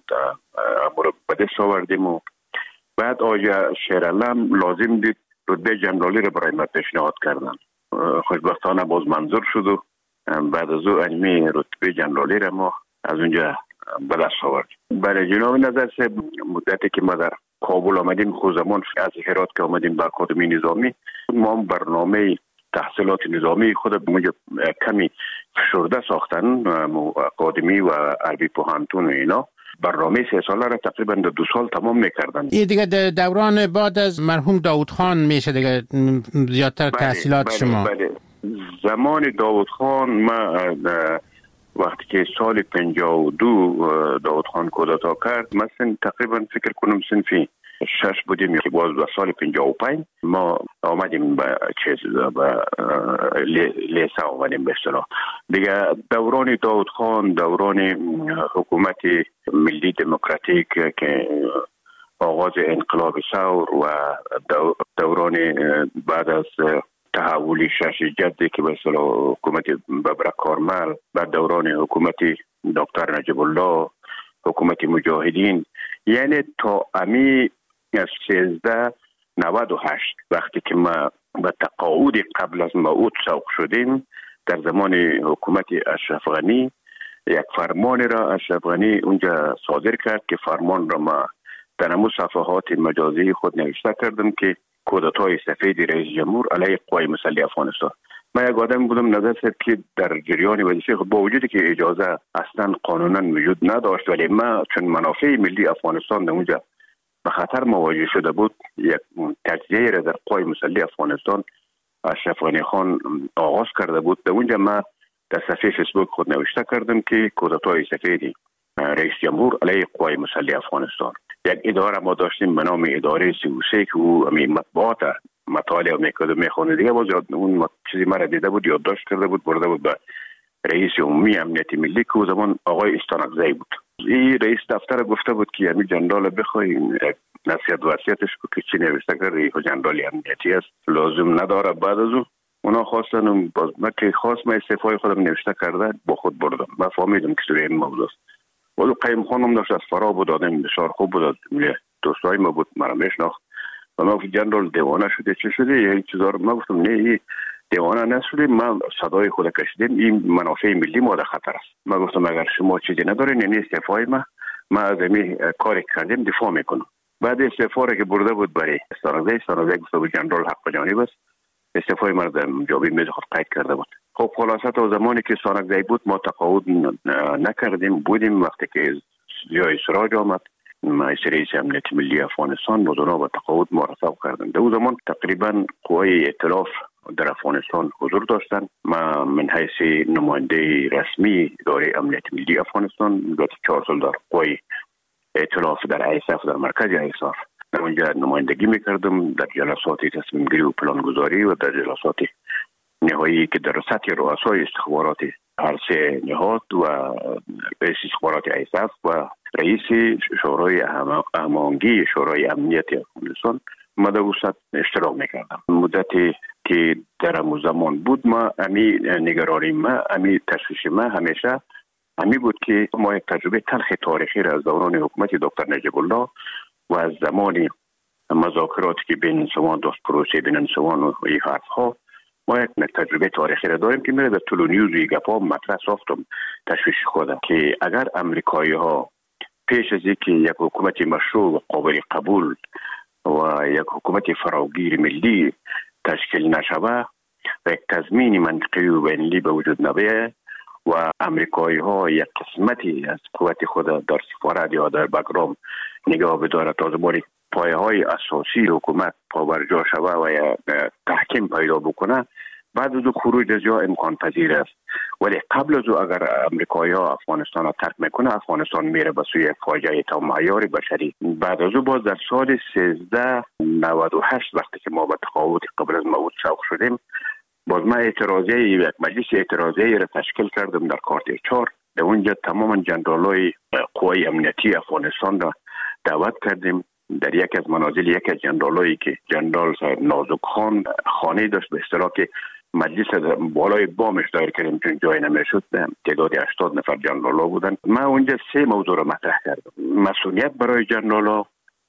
Speaker 16: به دست آوردیم و بعد آقای شیرعلم لازم دید رتبه جنرالی رو برای ما پیشنهاد کردن. خوشبختانه باز منظور شد و بعد از او علمی رتبه جنرالی رو ما از اونجا به دست آوردیم. برای جناب نظر سه مدتی که ما در کابل آمدیم، خود زمان از هرات که آمدیم به اکادمی نظامی، ما برنامه تحصیلات نظامی خود اونجا کمی فشرده ساختن، اکادمی و عربی پوهنتون و اینا. برنامه 3 ساله را تقریبا 2 سال تمام میکردن.
Speaker 15: این دیگه دوران بعد از مرحوم داود خان میشه دیگه زیادتر تحصیلات شما.
Speaker 16: بله. زمان داود خان ما وقتی که سال 52 داود خان کودتا کرد، مثلا تقریبا فکر کنم صنفی 6 بودیم که باز به سال 55 ما آمدیم به لیسه آمدیم به اصطلاح. دیگه دوران داود خان دوران حکومت ملی دموکراتیک که آغاز انقلاب ثور و دوران بعد از تحول 6 جدی که به اصطلاح حکومت ببرک کارمل، بعد دوران حکومت دکتر نجیب الله، حکومت مجاهدین، یعنی تا امی از 1398 وقتی که ما به تقاعد قبل از موعود سوق شدیم، در زمان حکومت اشرف غنی یک فرمان را اشرف غنی اونجا صادر کرد که فرمان را ما در همون صفحات مجازی خود نوشته کردم که کودتای سفید رئیس جمهور علیه قوای مسلح افغانستان. من یک آدم بودم نظر سید که در جریان وظیفه با وجودی که اجازه اصلا قانونا وجود نداشت، ولی ما چون منافع ملی افغانستان در اونجا به خطر مواجه شده بود، یک تجزیه را در قوای مسلح افغانستان اشرف غنی خان آغاز کرده بود، در اونجا من در صفحه فیسبوک خود نوشته کردم که کودتای سفیدی رئیس جمهور علیه قوای مسلح افغانستان، یک اداره ما داشتیم به نام اداره 33 که او مطبوعات مطالعه میکرد و میخونه دیگه، باز اون چیزی مرا دیده بود، یادداشت کرده بود، برده بود به رئیس عمومی امنیت ملی که زمان آقای استانکزی بود. این رئیس دفتر گفته بود که همین جنرال بخوای نصیحت وصیتش که چی نوشته کرده، این جنرال امنیتی است، لازم نداره. بعد از اون اونا خواستن، باز من که خواست من استعفای خودم نوشته کرده با خود بردم. من فهمیدم که سوی این موضوع است. باز قیم خانم داشت از فرا بود، آدم بسیار خوب بود، دوستای ما بود، مرا میشناخت و من گفتم جنرال دیوانه شده، چه شده؟ یه چیزا رو من گفتم نه دیوانه نشده، من صدای خود کشیدم، این منافع ملی ما در خطر است. من گفتم اگر شما چیزی ندارین یعنی استعفای من از این کاری کردم دفاع میکنم. بعد استعفا را که برده بود برای استانکزی گفته بود جنرال حق جانب است، استعفای من در جوابی میز خود قید کرده بود. خب خلاصه تا زمانی که استانکزی بود ما تقاعد نکردیم، بودیم. وقتی که جای سراج آمد رئیس امنیت ملی افغانستان بود، اونا با تقاعد مرتب کردن. در اون زمان تقریبا قوای ائتلاف در افغانستان حضور داشتن. من حیث نماینده رسمی اداره امنیت ملی افغانستان گذشته 4 سال در قوای ائتلاف در ایساف، در مرکز ایساف در اونجا نمایندگی میکردم، در جلسات تصمیم گیری و پلان گذاری و در جلسات نهایی که در سطح رؤسای استخبارات هر سه نهاد و رئیس استخبارات ایساف و رئیس شورای هماهنگی شورای امنیت افغانستان ما در وسط اشتراک میکردم. مدتی که در همون زمان بود ما امی نگرانی ما، امی تشویش ما همیشه امی بود که ما یک تجربه تلخ تاریخی را از دوران حکومت دکتر نجیب الله و از زمان مذاکراتی که بین انسوان داشت، پروسه بین انسوان و این حرف ها، ما یک تجربه تاریخی را داریم که میره در تلونیوز و گپا مطرح ساختم تشویش خودم که اگر امریکایی ها پیش از اینکه یک حکومت مشروع و قابل قبول و یک حکومت فراگیر ملی تشکیل نشوه و یک تضمین منطقی و بین‌المللی به وجود نبیه و امریکایی ها یک قسمتی از قوت خود در سفارت یا در بگرام نگاه بداره تا زمانی پایه های اساسی حکومت پابرجا شوه و یا تحکیم پیدا بکنه، بعد از خروج از جا امکان پذیر است. ولی قبل از اگر امریکایی ها افغانستان را ترک میکنه، افغانستان میره به سوی فاجعه تا معیار بشری. بعد از باز در سال 1398 وقتی که ما به تقاعد قبل از موت سوق شدیم، باز ما یک مجلس اعتراضی را تشکیل کردم در کارت 4. در اونجا تماما جنرالای قوای امنیتی افغانستان را دعوت کردیم. در یک از منازل یک از جنرالایی که جنرال نازک خان خانه داشت، به اصطلاح که مجلس بالای بامش دایر کردیم چون جای نمیشد، تعداد 80 نفر جنرالا بودن. من اونجا 3 موضوع را مطرح کردم: مسئولیت برای جنرالا،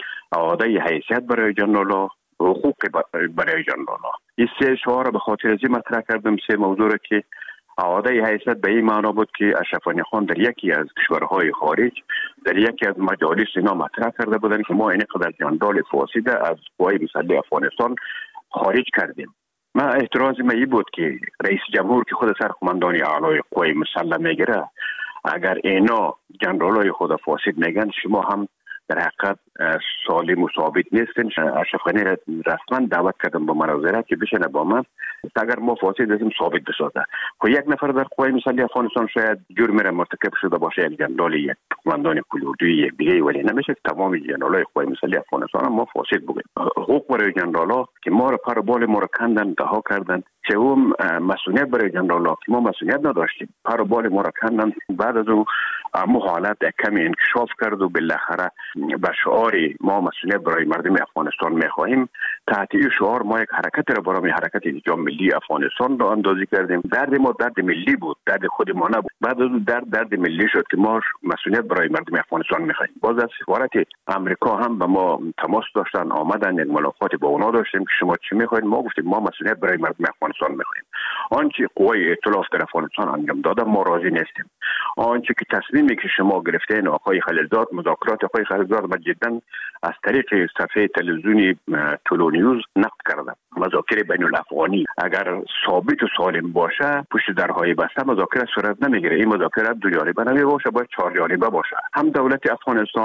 Speaker 16: اعاده حیثیت برای جنرالا، حقوق برای جنرالا. این 3 شعار را به خاطر از این مطرح کردم، 3 موضوع را که اعاده حیثیت به این معنا بود که اشرف غنی خان در یکی از کشورهای خارج در یکی از مجالس اینا مطرح کرده بودن که ما اینقدر جنرال فاسد از قوای مسلح افغانستان خارج کردیم. من اعتراض من این بود که رئیس جمهور که خود سرقماندان اعلای قوای مسلح میگیره، اگر اینا جنرالای خود فاسد میگن، شما هم در حقیقت سالم و ثابت نیستین. اشرف غنی رسما دعوت کردم با مناظرت که بشینه با من، اگر ما فاسد هستیم ثابت بسازه. خب یک نفر در قوای مسلح افغانستان شاید جرم را مرتکب شده باشه، یک جنرال، یک قماندان کل یک دیگه، ولی نمیشه تمام جنرالای قوای مسلح افغانستان ما فاسد بگیم. حقوق برای جنرالا که ما را پر بال ما را کندن، رها کردن. سوم مسئولیت برای جنرالا که ما مسئولیت نداشتیم، پر بال ما را کندن. بعد از اون حالت کمی انکشاف کرد و بالاخره به شعار ما مسئولیت برای مردم افغانستان میخواهیم، تحت این شعار ما یک حرکت را برای حرکت انجام ملی افغانستان را اندازی کردیم. درد ما درد ملی بود، درد خود ما نبود. بعد از درد ملی شد که ما مسئولیت برای مردم افغانستان میخواهیم. باز از سفارت امریکا هم به ما تماس داشتن، آمدن، یک ملاقات با اونا داشتیم که شما چی میخواهید؟ ما گفتیم ما مسئولیت برای مردم افغانستان میخواهیم. آنچه قوای ائتلاف در افغانستان انجام داده ما راضی نیستیم. آنچه که تصمیمی که شما گرفتین آقای خلیلزاد، مذاکرات آقای خلیلزاد ما جدا از طریق صفحه تلویزیونی تلونیوز نقد کردم. مذاکره بین الافغانی اگر ثابت و سالم باشه، پشت درهای بسته مذاکره صورت نمیگیره. این مذاکره دو جانبه نمی باشه، باید 4 جانبه باشه. هم دولت افغانستان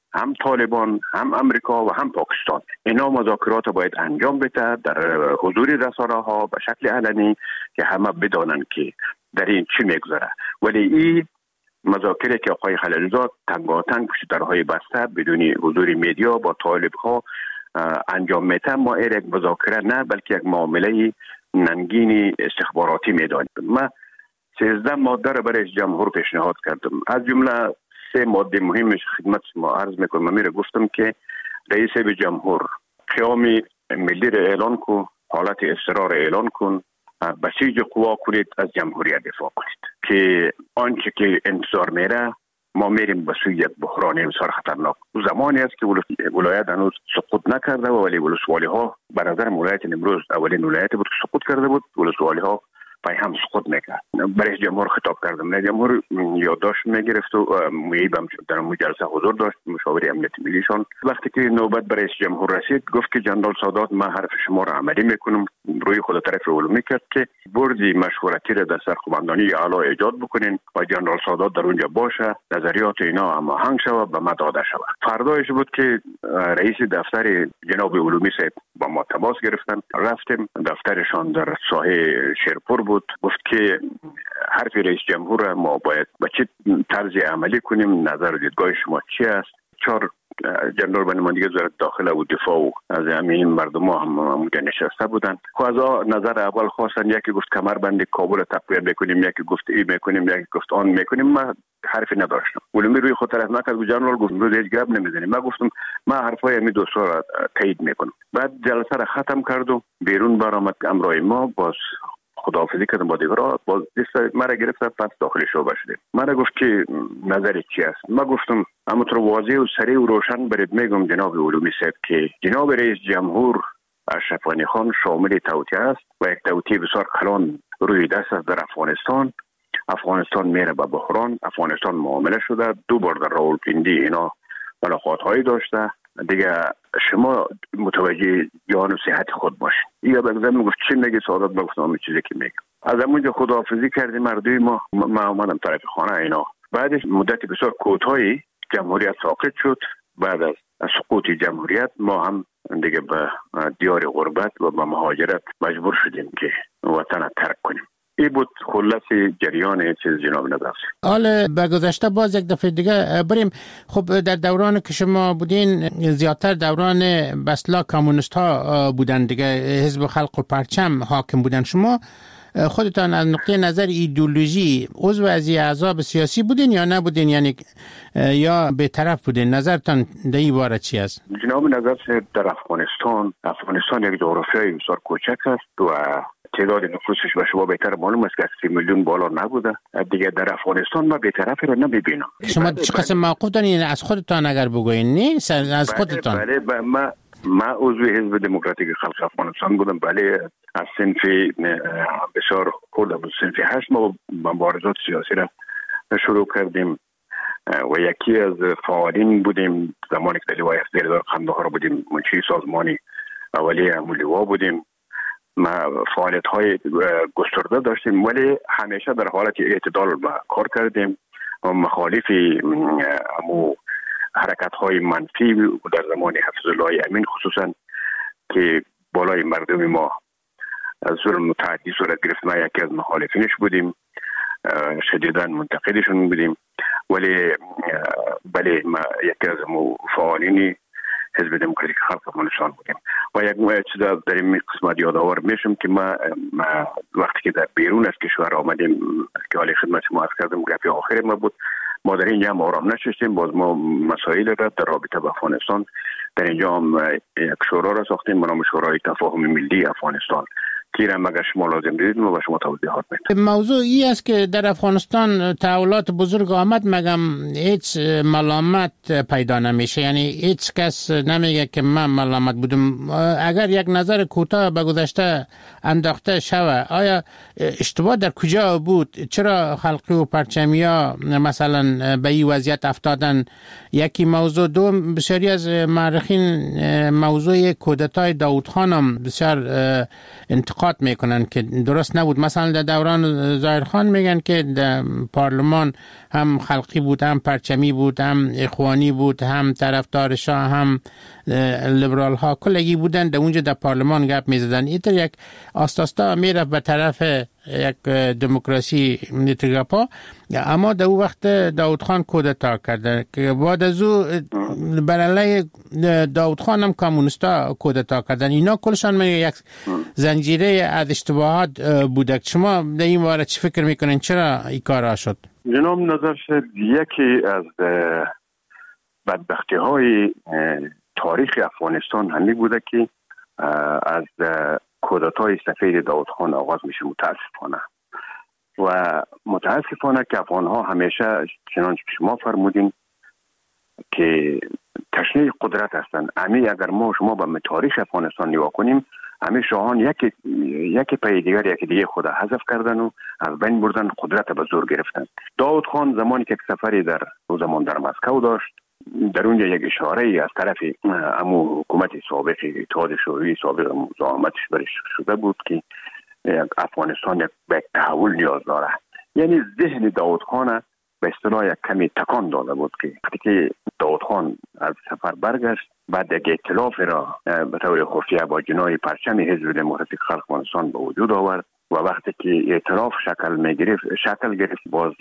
Speaker 16: هم طالبان، هم امریکا و هم پاکستان. اینا مذاکرات باید انجام بده در حضور رسانه ها به شکل علنی که همه بدانند که در این چی میگذره. ولی این مذاکره که آقای خلیلزاد تنگاتنگ پشت درهای بسته بدون حضور میدیا با طالب ها انجام میده، ما یک مذاکره نه بلکه یک معامله ننگین استخباراتی میدانیم. من 13 ماده را برای جمهور پیشنهاد کردم، از جمله 3 ماده مهمش خدمت ما عرض میکنم. من میره گفتم که رئیس جمهور قیام ملی را اعلان کن، حالت اضطرار اعلان کن، بسیج قوا کنید، از جمهوریت دفاع کنید که آنچه که انتظار میره ما میریم به سوی یک بحران بسیار خطرناک. زمانی است که ولایت هنوز سقوط نکرده و ولی ولسوالی ها به نظر ولایت امروز اولین ولایت بود که سقوط کرده بود، ولسوالی ها پای هم سقوط میکرد. برای جمهور خطاب کردم، نه جمهور یادداشت میگرفت و میبم در اون جلسه حضور داشت مشاور امنیت ملیشان. وقتی که نوبت برای جمهور رسید گفت که جنرال سادات من حرف شما را عملی میکنم، روی خود طرف رو علومی کرد که بردی مشورتی را در سرقماندانی اعلی ایجاد بکنین و جنرال سادات در اونجا باشه، نظریات اینا هماهنگ شود و داده شود. فردایش بود که رئیس دفتر جناب علومی صاحب با ما تماس گرفتن، رفتیم دفترشان در ساحه شیرپور بود. گفت که حرف رئیس جمهور ما باید با چه طرز عملی کنیم، نظر و دیدگاه شما چی است؟ 4 جنرال بنمایندگی وزارت داخله و دفاع و از همین مردم ها هم اونجا نشسته بودن. از نظر اول خواستن، یکی گفت کمربند کابل تقویت بکنیم، یکی گفت ای میکنیم، یکی گفت آن میکنیم. من حرفی نداشتم. علومی روی خود طرف نکرد. جنرال گفت روز هیچ گپ نمیزنیم. من گفتم من حرفای همین دوستا را تایید میکنم. بعد جلسه را ختم کرد و بیرون برآمد. امرای ما باز خداحافظی کردم با دیگران، باز دست مرا گرفت، پس داخل شعبه شدیم. مرا گفت که نظر چی است؟ من گفتم همونطور واضح و سریع و روشن برید میگم جناب علومی صاحب که جناب رئیس جمهور اشرف غنی خان شامل توطئه است و یک توطئه بسیار کلان روی دست است در افغانستان. افغانستان میره به بحران، افغانستان معامله شده، 2 بار در راولپیندی اینا ملاقات هایی داشته. دیگه شما متوجه جان و صحت خود باشین. یا بگذارم میگفت چی میگی سعادت؟ بگفتم همین چیزی که میگم. از همونجا خداحافظی کردیم مردوی ما آمدم طرف خانه اینا. بعدش مدت بسیار کوتاهی جمهوریت ساقط شد. بعد از سقوط جمهوریت ما هم دیگه به دیار غربت و به مهاجرت مجبور شدیم که وطن ترک کنیم. این بود خلاص جریان چیز جناب نظر.
Speaker 15: حالا به گذشته باز یک دفعه دیگه بریم. خب در دوران که شما بودین زیادتر دوران بسلا کمونیست ها بودن دیگه، حزب خلق و پرچم حاکم بودن. شما خودتان از نقطه نظر ایدئولوژی عضو از احزاب سیاسی بودین یا نبودین، یعنی یا به طرف بودین؟ نظرتان در این باره چی است؟
Speaker 16: جناب نظر در افغانستان یک جغرافیای بسیار کوچک است و تعداد نفوسش به شما بهتر معلوم است که 30 میلیون بالا نبوده. دیگه در افغانستان ما بی‌طرفی رو نمیبینم.
Speaker 15: شما چه قسم موقف دارین از خودتان اگر بگوین؟ نیست از خودتان.
Speaker 16: بله ما عضو حزب دموکراتیک خلق افغانستان بودم. بله از صنف بسیار خرد بود، صنف 8 ما مبارزات سیاسی را شروع کردیم و یکی از فعالین بودیم. زمانی که در لوای افزیردار قندهار بودیم منشی سازمانی اولیه امولوا بودیم. ما فعالیت های گسترده داشتیم ولی همیشه در حالت اعتدال کار کردیم و مخالف حرکت های منفی در زمان حفظ الله امین خصوصا که بالای مردم ما ظلم متعدی صورت گرفت، ما یکی از مخالفینش بودیم، شدیداً منتقدشون بودیم. ولی بله ما یکی از فعالین حزب دموکراتیک خلق افغانستان بودیم و یک چیز در این قسمت یادآور میشم که ما وقتی که در بیرون از کشور آمدیم که حالی خدمت ما عرض کردم گپی آخر ما بود، ما در اینجا هم آرام نشستیم. باز ما مسائل را در رابطه با افغانستان در اینجا هم یک شورا را ساختیم به نام شورای تفاهم ملی افغانستان که را مگر شما لازم دیدید ما به شما توضیحات میدیم.
Speaker 15: موضوع ای است که در افغانستان تحولات بزرگ آمد، مگم هیچ ملامت پیدا نمیشه، یعنی هیچ کس نمیگه که من ملامت بودم. اگر یک نظر کوتاه به گذشته انداخته شود، آیا اشتباه در کجا بود؟ چرا خلقی و پرچمیا مثلا به این وضعیت افتادن؟ یکی موضوع. دوم، بسیاری از مورخین موضوع کودتای داود خان هم بسیار انتقاد انتقاد میکنن که درست نبود. مثلا در دوران ظاهرخان میگن که در پارلمان هم خلقی بود، هم پرچمی بود، هم اخوانی بود، هم طرفدار شاه، هم لیبرال ها کلگی بودن. در اونجا در پارلمان گپ میزدن. اینطور یک آستاستا میره به طرف یک دموکراسی نیتگاپا. اما در اون وقت داود خان کودتا کرده که بعد از او بر علیه داود خان هم کمونیستا کودتا کردن. اینا کلشان میگه یک زنجیره از اشتباهات بوده. شما در این باره چی فکر میکنین؟ چرا این کارا شد؟
Speaker 16: جناب نظر شد یکی از بدبختی های تاریخ افغانستان همین بوده که از کودتای سفید داود خان آغاز میشه. متاسفانه که افغان ها همیشه چنانچه شما فرمودین که تشنه قدرت هستند. اگر شما به تاریخ افغانستان نگاه کنیم، همه شاهان یکی پای دیگر یکی دیگه خود حذف کردن و از بین بردن، قدرت به زور گرفتن. داود خان زمانی که سفری در مسکو داشت، در اونجا یک اشاره ای از طرف حکومت سابق اتحاد شوروی سابق مزاحمتش برش شده بود که افغانستان یک تحول نیاز داره. یعنی ذهن داود خان به اصطلاح یک کمی تکان داده بود که وقتی که داود خان از سفر برگشت، بعد یک ائتلاف را به طور خفیه با جناح پرچم حزب دموکراتیک خلق افغانستان به وجود آورد و وقتی که ائتلاف شکل گرفت باز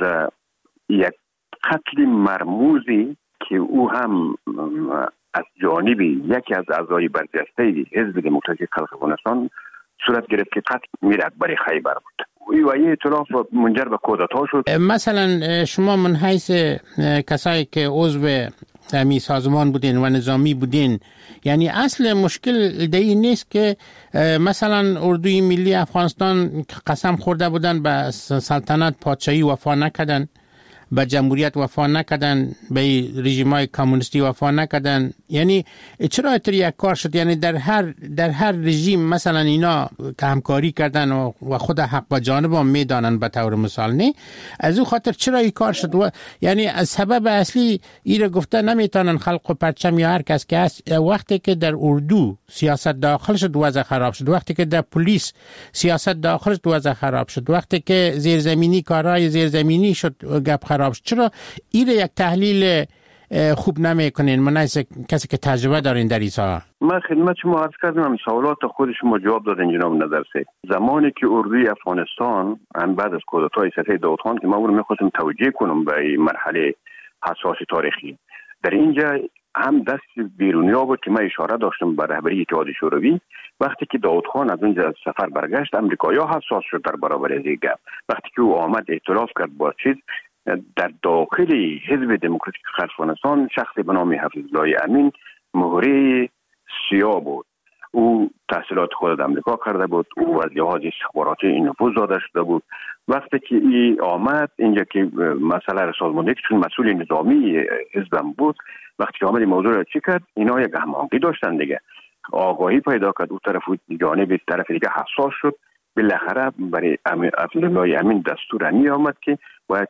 Speaker 16: یک قتل مرموزی که او هم از جانب یکی از اعضای برجسته حزب دموکراتیک خلق افغانستان صورت گرفت که قتل میر اکبر خیبر بود. و این ائتلاف منجر به کودتا شد.
Speaker 15: مثلا شما من حیث کسایی که عضو همی سازمان بودین و نظامی بودین، یعنی اصل مشکل دی نیست که مثلا اردوی ملی افغانستان قسم خورده بودن به سلطنت پادشاهی وفا نکردن، به جمهوریت وفا نکردن، به رژیم‌های کمونیستی وفا نکردن؟ یعنی چرا اتر یک کار شد؟ یعنی در هر رژیم مثلا اینا همکاری کردن و خود حق با جانب هم میدانن به طور مثال، نه از او خاطر چرا این کار شد؟ و یعنی از سبب اصلی ایره گفته نمیتونن خلق و پرچم یا هر کس که هست. وقتی که در اردو سیاست داخل شد وضع خراب شد، وقتی که در پلیس سیاست داخل شد وضع خراب شد، وقتی که زیرزمینی کارهای زیرزمینی شد گپ خراب شد. چرا این یک تحلیل خوب نمیکنین؟ من کسی که تجربه دارین در این ساحه.
Speaker 16: من خدمت شما عرض کردم، سوالات خود شما جواب دادین جناب نظر سید. زمانی که اردوی افغانستان هم بعد از کودتای سفید داود خان که ما اون میخواستم توجیه کنم به این مرحله حساس تاریخی، در اینجا هم دست بیرونیا بود که من اشاره داشتم به رهبری اتحاد شوروی. وقتی که داود خان از اونجا از سفر برگشت، امریکایی‌ها حساس شد در برابر از این گپ. وقتی که او آمد ائتلاف کرد با چیز در داخل حزب دموکراتیک خلق افغانستان، شخصی به نام حفیظالله امین مهره سیاه بود. او تحصیلات خود در امریکا کرده بود، او از لحاظ استخباراتی این نفوذ داده شده بود. وقتی که این آمد اینجا که مسئله را سازماندهی که چون مسئول نظامی حزبم بود، وقتی که آمد این موضوع را چی کرد، اینا یک هماهنگی داشتن دیگه، آگاهی پیدا کرد، او طرف جانب طرف دیگه حساس شد. بالاخره برای حفیظالله امین دستور همی آمد که باید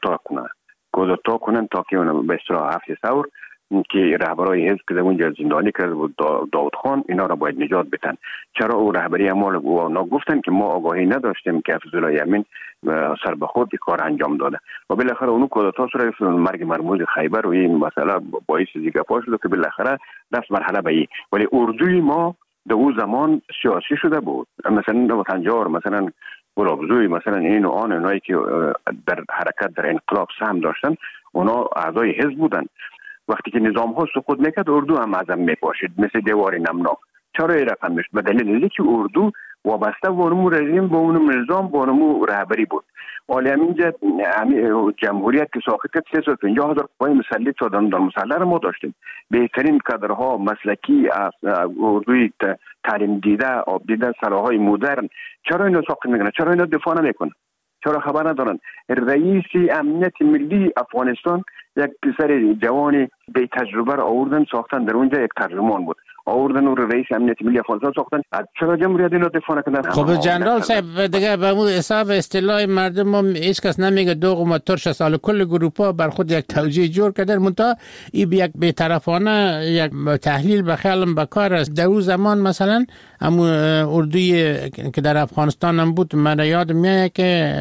Speaker 16: کودتا کنن تا که به اصطلاح هفت ثور که رهبرای حزب که اونجا زندانی کرده بود داود خان، اینا را باید نجات بدن. چرا او رهبری اعمال او گفتن که ما آگاهی نداشتیم که حفیظالله امین سر به خود کار انجام داده و بالاخره اون کودتا صورت مرگ مرموز خیبر و این مسئله باعث دیگه پاش شد که بالاخره دست مرحله به این. ولی اردوی ما در اون زمان سیاسی شده بود، مثلا وطنجار، مثلا گلابزوی، مثلا این و آن، اونایی که در حرکت در انقلاب سهم داشتن، اونا اعضای حزب بودن. وقتی که نظام ها سقوط میکرد، اردو هم ازم میپاشید مثل دیوار نمناک. چرا این رقم میشد؟ به دلیل که اردو وابسته به اونمو رژیم، به اونمو نظام، به اونمو رهبری بود. ولی همینجا جمهوریت که ساخت کرد 350,000 قوای مسلح شدن، در مسلح رو ما داشتیم. بهترین کادرها مسلکی از اردوی تعلیم دیده، آب دیده، سلاحهای مدرن. چرا اینا ساخت میکنن؟ چرا اینا دفاع نمیکنن؟ چرا خبر ندارن؟ رئیس امنیت ملی افغانستان یک پسر جوان بی تجربه را آوردن ساختن، در اونجا یک ترجمان بود. آوردن و رئیس امنیت ملی افغانستان ساختن. چرا جمهوریت اینا دفاع نکردن؟
Speaker 15: خب جنرال صاحب دیگه به مو حساب اصطلاح مردم ما هیچ کس نمیگه دوغ و ترش سال کل گروپا بر خود یک توجیه جور کردن، منتها این یک بی‌طرفانه یک تحلیل به خیالم بکار است. در اون زمان مثلا اردوی که در افغانستان هم بود، من یاد میاد که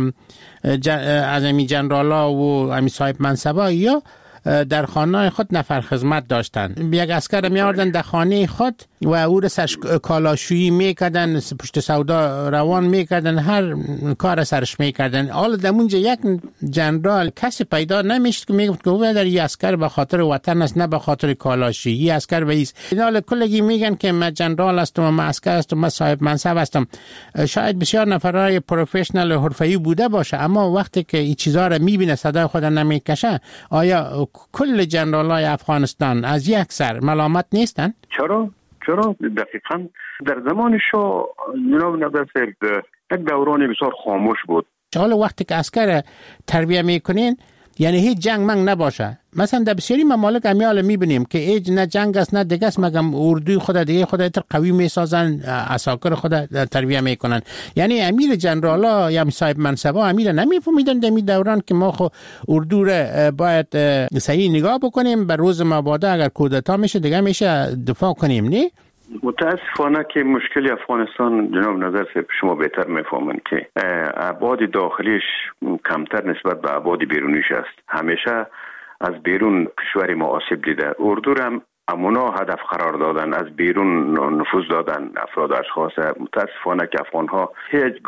Speaker 15: از امی جنرالا و امی صاحب منصبا یا در خانه خود نفر خدمت داشتن. یک اسکر میاردن در خانه خود و او را سرش کالاشویی میکردن، پشت سودا روان میکردن، هر کار سرش میکردن. حالا در اونجا یک جنرال کسی پیدا نمیشد که میگفت که او در این اسکر به خاطر وطن است نه به خاطر کالاشویی. اسکر به ایست حالا کلگی میگن که من جنرال هستم و من اسکر هستم، من صاحب منصب هستم. شاید بسیار نفرای پروفشنال حرفه‌ای بوده باشه، اما وقتی که این چیزا را میبینه صدای خود نمیکشه، آیا کل جنرالای افغانستان از یک سر ملامت نیستن؟
Speaker 16: چرا دقیقاً در زمان شاه جناب نظر صاحب یک دوران بسیار خاموش بود.
Speaker 15: حالا وقتی که عسکر تربیه میکنین یعنی هیچ جنگ منگ نباشه. مثلا در بسیاری ممالک امیال میبینیم که هیچ نه جنگ است نه دیگه است، مگم اردوی خود دیگه خود تر قوی میسازن، عساکر خود تربیه میکنن. یعنی امیر جنرالا یا صاحب منصبا امیر نمیفهمیدن در دوران که ما خو اردو را باید صحیح نگاه بکنیم، بر روز مبادا اگر کودتا میشه دیگه میشه دفاع کنیم. نه
Speaker 16: متاسفانه که مشکل افغانستان جناب نظر صاحب شما بهتر میفهمن که ابعاد داخلیش کمتر نسبت به ابعاد بیرونیش است. همیشه از بیرون کشور ما آسیب دیده. اردو هم امونا هدف قرار دادن، از بیرون نفوذ دادن افراد اشخاص. متاسفانه که افغانها هیچ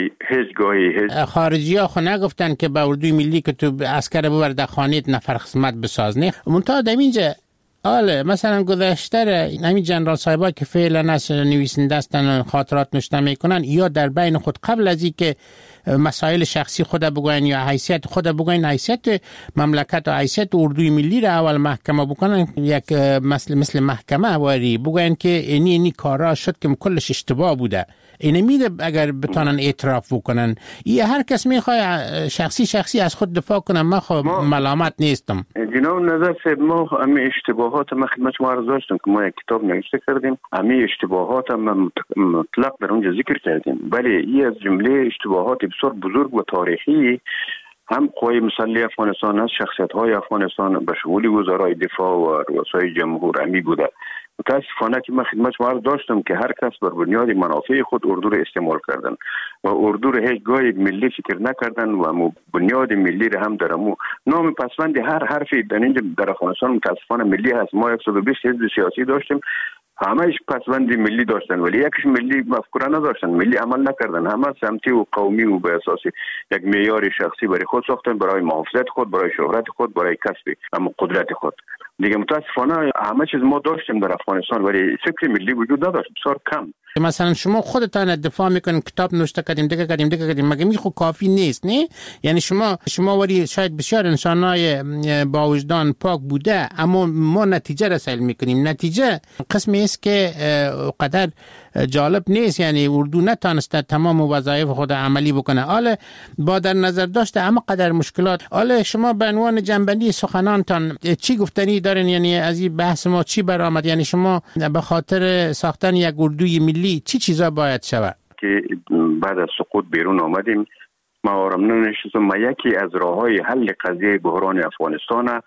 Speaker 16: گاهی
Speaker 15: خارجی ها خو نگفتن که به اردوی ملی که تو عسکر ببر در خانیت نفر خدمت بساز. نه منتها در اینجا آله مثلا گذشته همین جنرال صاحبا که فعلا از نویسنده هستن خاطرات نوشته میکنن، یا در بین خود قبل از این که مسائل شخصی خود بگوین یا حیثیت خود بگوین، حیثیت مملکت و حیثیت اردوی ملی را اول محکمه بکنن، یک مثل محکمه واری بگوین که اینی کارا شد که کلش اشتباه بوده. اینه میده اگر بتانن اعتراف بکنن. این هر کس میخواد شخصی از خود دفاع کنه. من ملامت نیستم.
Speaker 16: جناب نظر صاحب ما همه اشتباهات ما خدمت شما عرض داشتم که ما یک کتاب نوشته کردیم، همه اشتباهات ما مطلق در اونجا ذکر کردیم، ولی این از جمله اشتباهات بسیار بزرگ و تاریخی هم قوای مسلح افغانستان است، شخصیت‌های افغانستان به شمول وزرای دفاع و رؤسای جمهور امی بوده. متاسفانه که من خدمت شما عرض داشتم که هر کس بر بنیاد منافع خود اردو را استعمال کردن و اردو را هیچ گاهی ملی فکر نکردن و بنیاد ملی را هم در نام پسوند هر حرفی در اینجا در افغانستان متاسفانه ملی هست. ما 120 حزب سیاسی داشتیم، همه‌اش پسوند ملی داشتن ولی یکیش ملی مفکوره نداشتن، ملی عمل نکردن. همه سمتی و قومی و به اساس یک معیار شخصی برای خود ساختن، برای محافظت خود، برای شهرت خود، برای کسب قدرت خود. دیگه متاسفانه همه چیز ما داشتیم در افغانستان ولی فکر ملی وجود نداشت، بسیار کم.
Speaker 15: مثلا شما خودتان دفاع میکنین، کتاب نوشته کردیم دیگه کردیم مگه می خود کافی نیست؟ نه یعنی شما ولی شاید بسیار انسانای با وجدان پاک بوده، اما ما نتیجه رسول میکنیم. نتیجه قسمی است که قدر جالب نیست، یعنی اردو نتانسته تمام وظایف خود عملی بکنه. حالا با در نظر داشته اما قدر مشکلات، حالا شما به عنوان جنبندی سخنانتان چی گفتنی دارین؟ یعنی از این بحث ما چی برآمد؟ یعنی شما به خاطر ساختن یک اردوی ملی چی چیزا باید شود؟
Speaker 16: که بعد از سقوط بیرون آمدیم، ما آرام ننشستم. ما یکی از راههای حل قضیه بحران افغانستان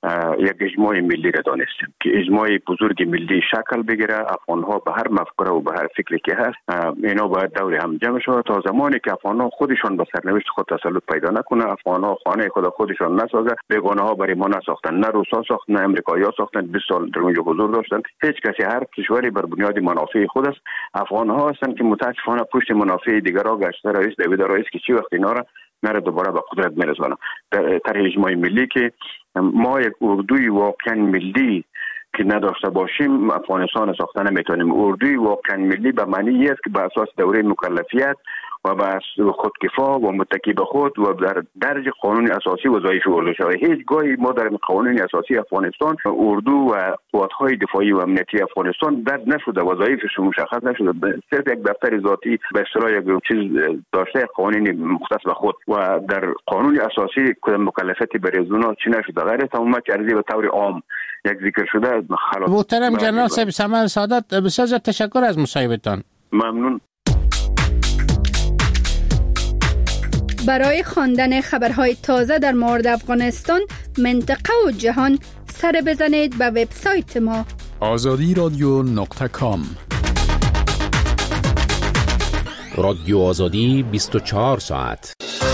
Speaker 16: یک اجماع ملی را دانستیم که اجماع بزرگ ملی شکل بگیره. افغانها به هر مفکوره و به هر فکری که هست اینا باید دور هم جمع شود تا زمانی که افغانها خودشان به سرنوشت خود تسلط پیدا نکنه، افغانها خانه خودشان نسازه. بیگانه ها برای ما نساختن، نه روسا ساخت نه امریکایی‌ها ساختن، 20 سال در اونجا حضور داشتن. هیچ کسی، هر کشوری بر بنیاد منافع خود است. افغانها هستند که متاسفانه پشت منافع دیگرها گشته. رئیس دوید رئیس که چی وقت اینا را نره دوباره به قدرت میرسونه. در اجماع ملی که ما یک اردوی واقعا ملی که نداشته باشیم افغانستان ساخته نمیتونیم. اردوی واقعا ملی به معنی است که به اساس دوره مکلفیت و به خودکفا و متکی به خود و در درج قانون اساسی وظایف ورزش شود. هیچ گاهی ما در قانون اساسی افغانستان اردو و قوات‌های دفاعی و امنیتی افغانستان درج نشده، وظایفش مشخص نشده، صرف یک دفتر ذاتی به اصطلاح یک چیز داشته قوانین مختص به خود و در قانون اساسی کدام مکلفیتی برای اونا چی نشده. غیر تمام ارزی به طور عام یک ذکر شده خلاص.
Speaker 15: محترم جنرال صاحب سمر سعادت، بسیار تشکر از مصاحبتان.
Speaker 16: ممنون.
Speaker 17: برای خواندن خبرهای تازه در مورد افغانستان، منطقه و جهان سر بزنید به وبسایت ما
Speaker 18: azadiradyo.com.
Speaker 14: رادیو آزادی 24 ساعت.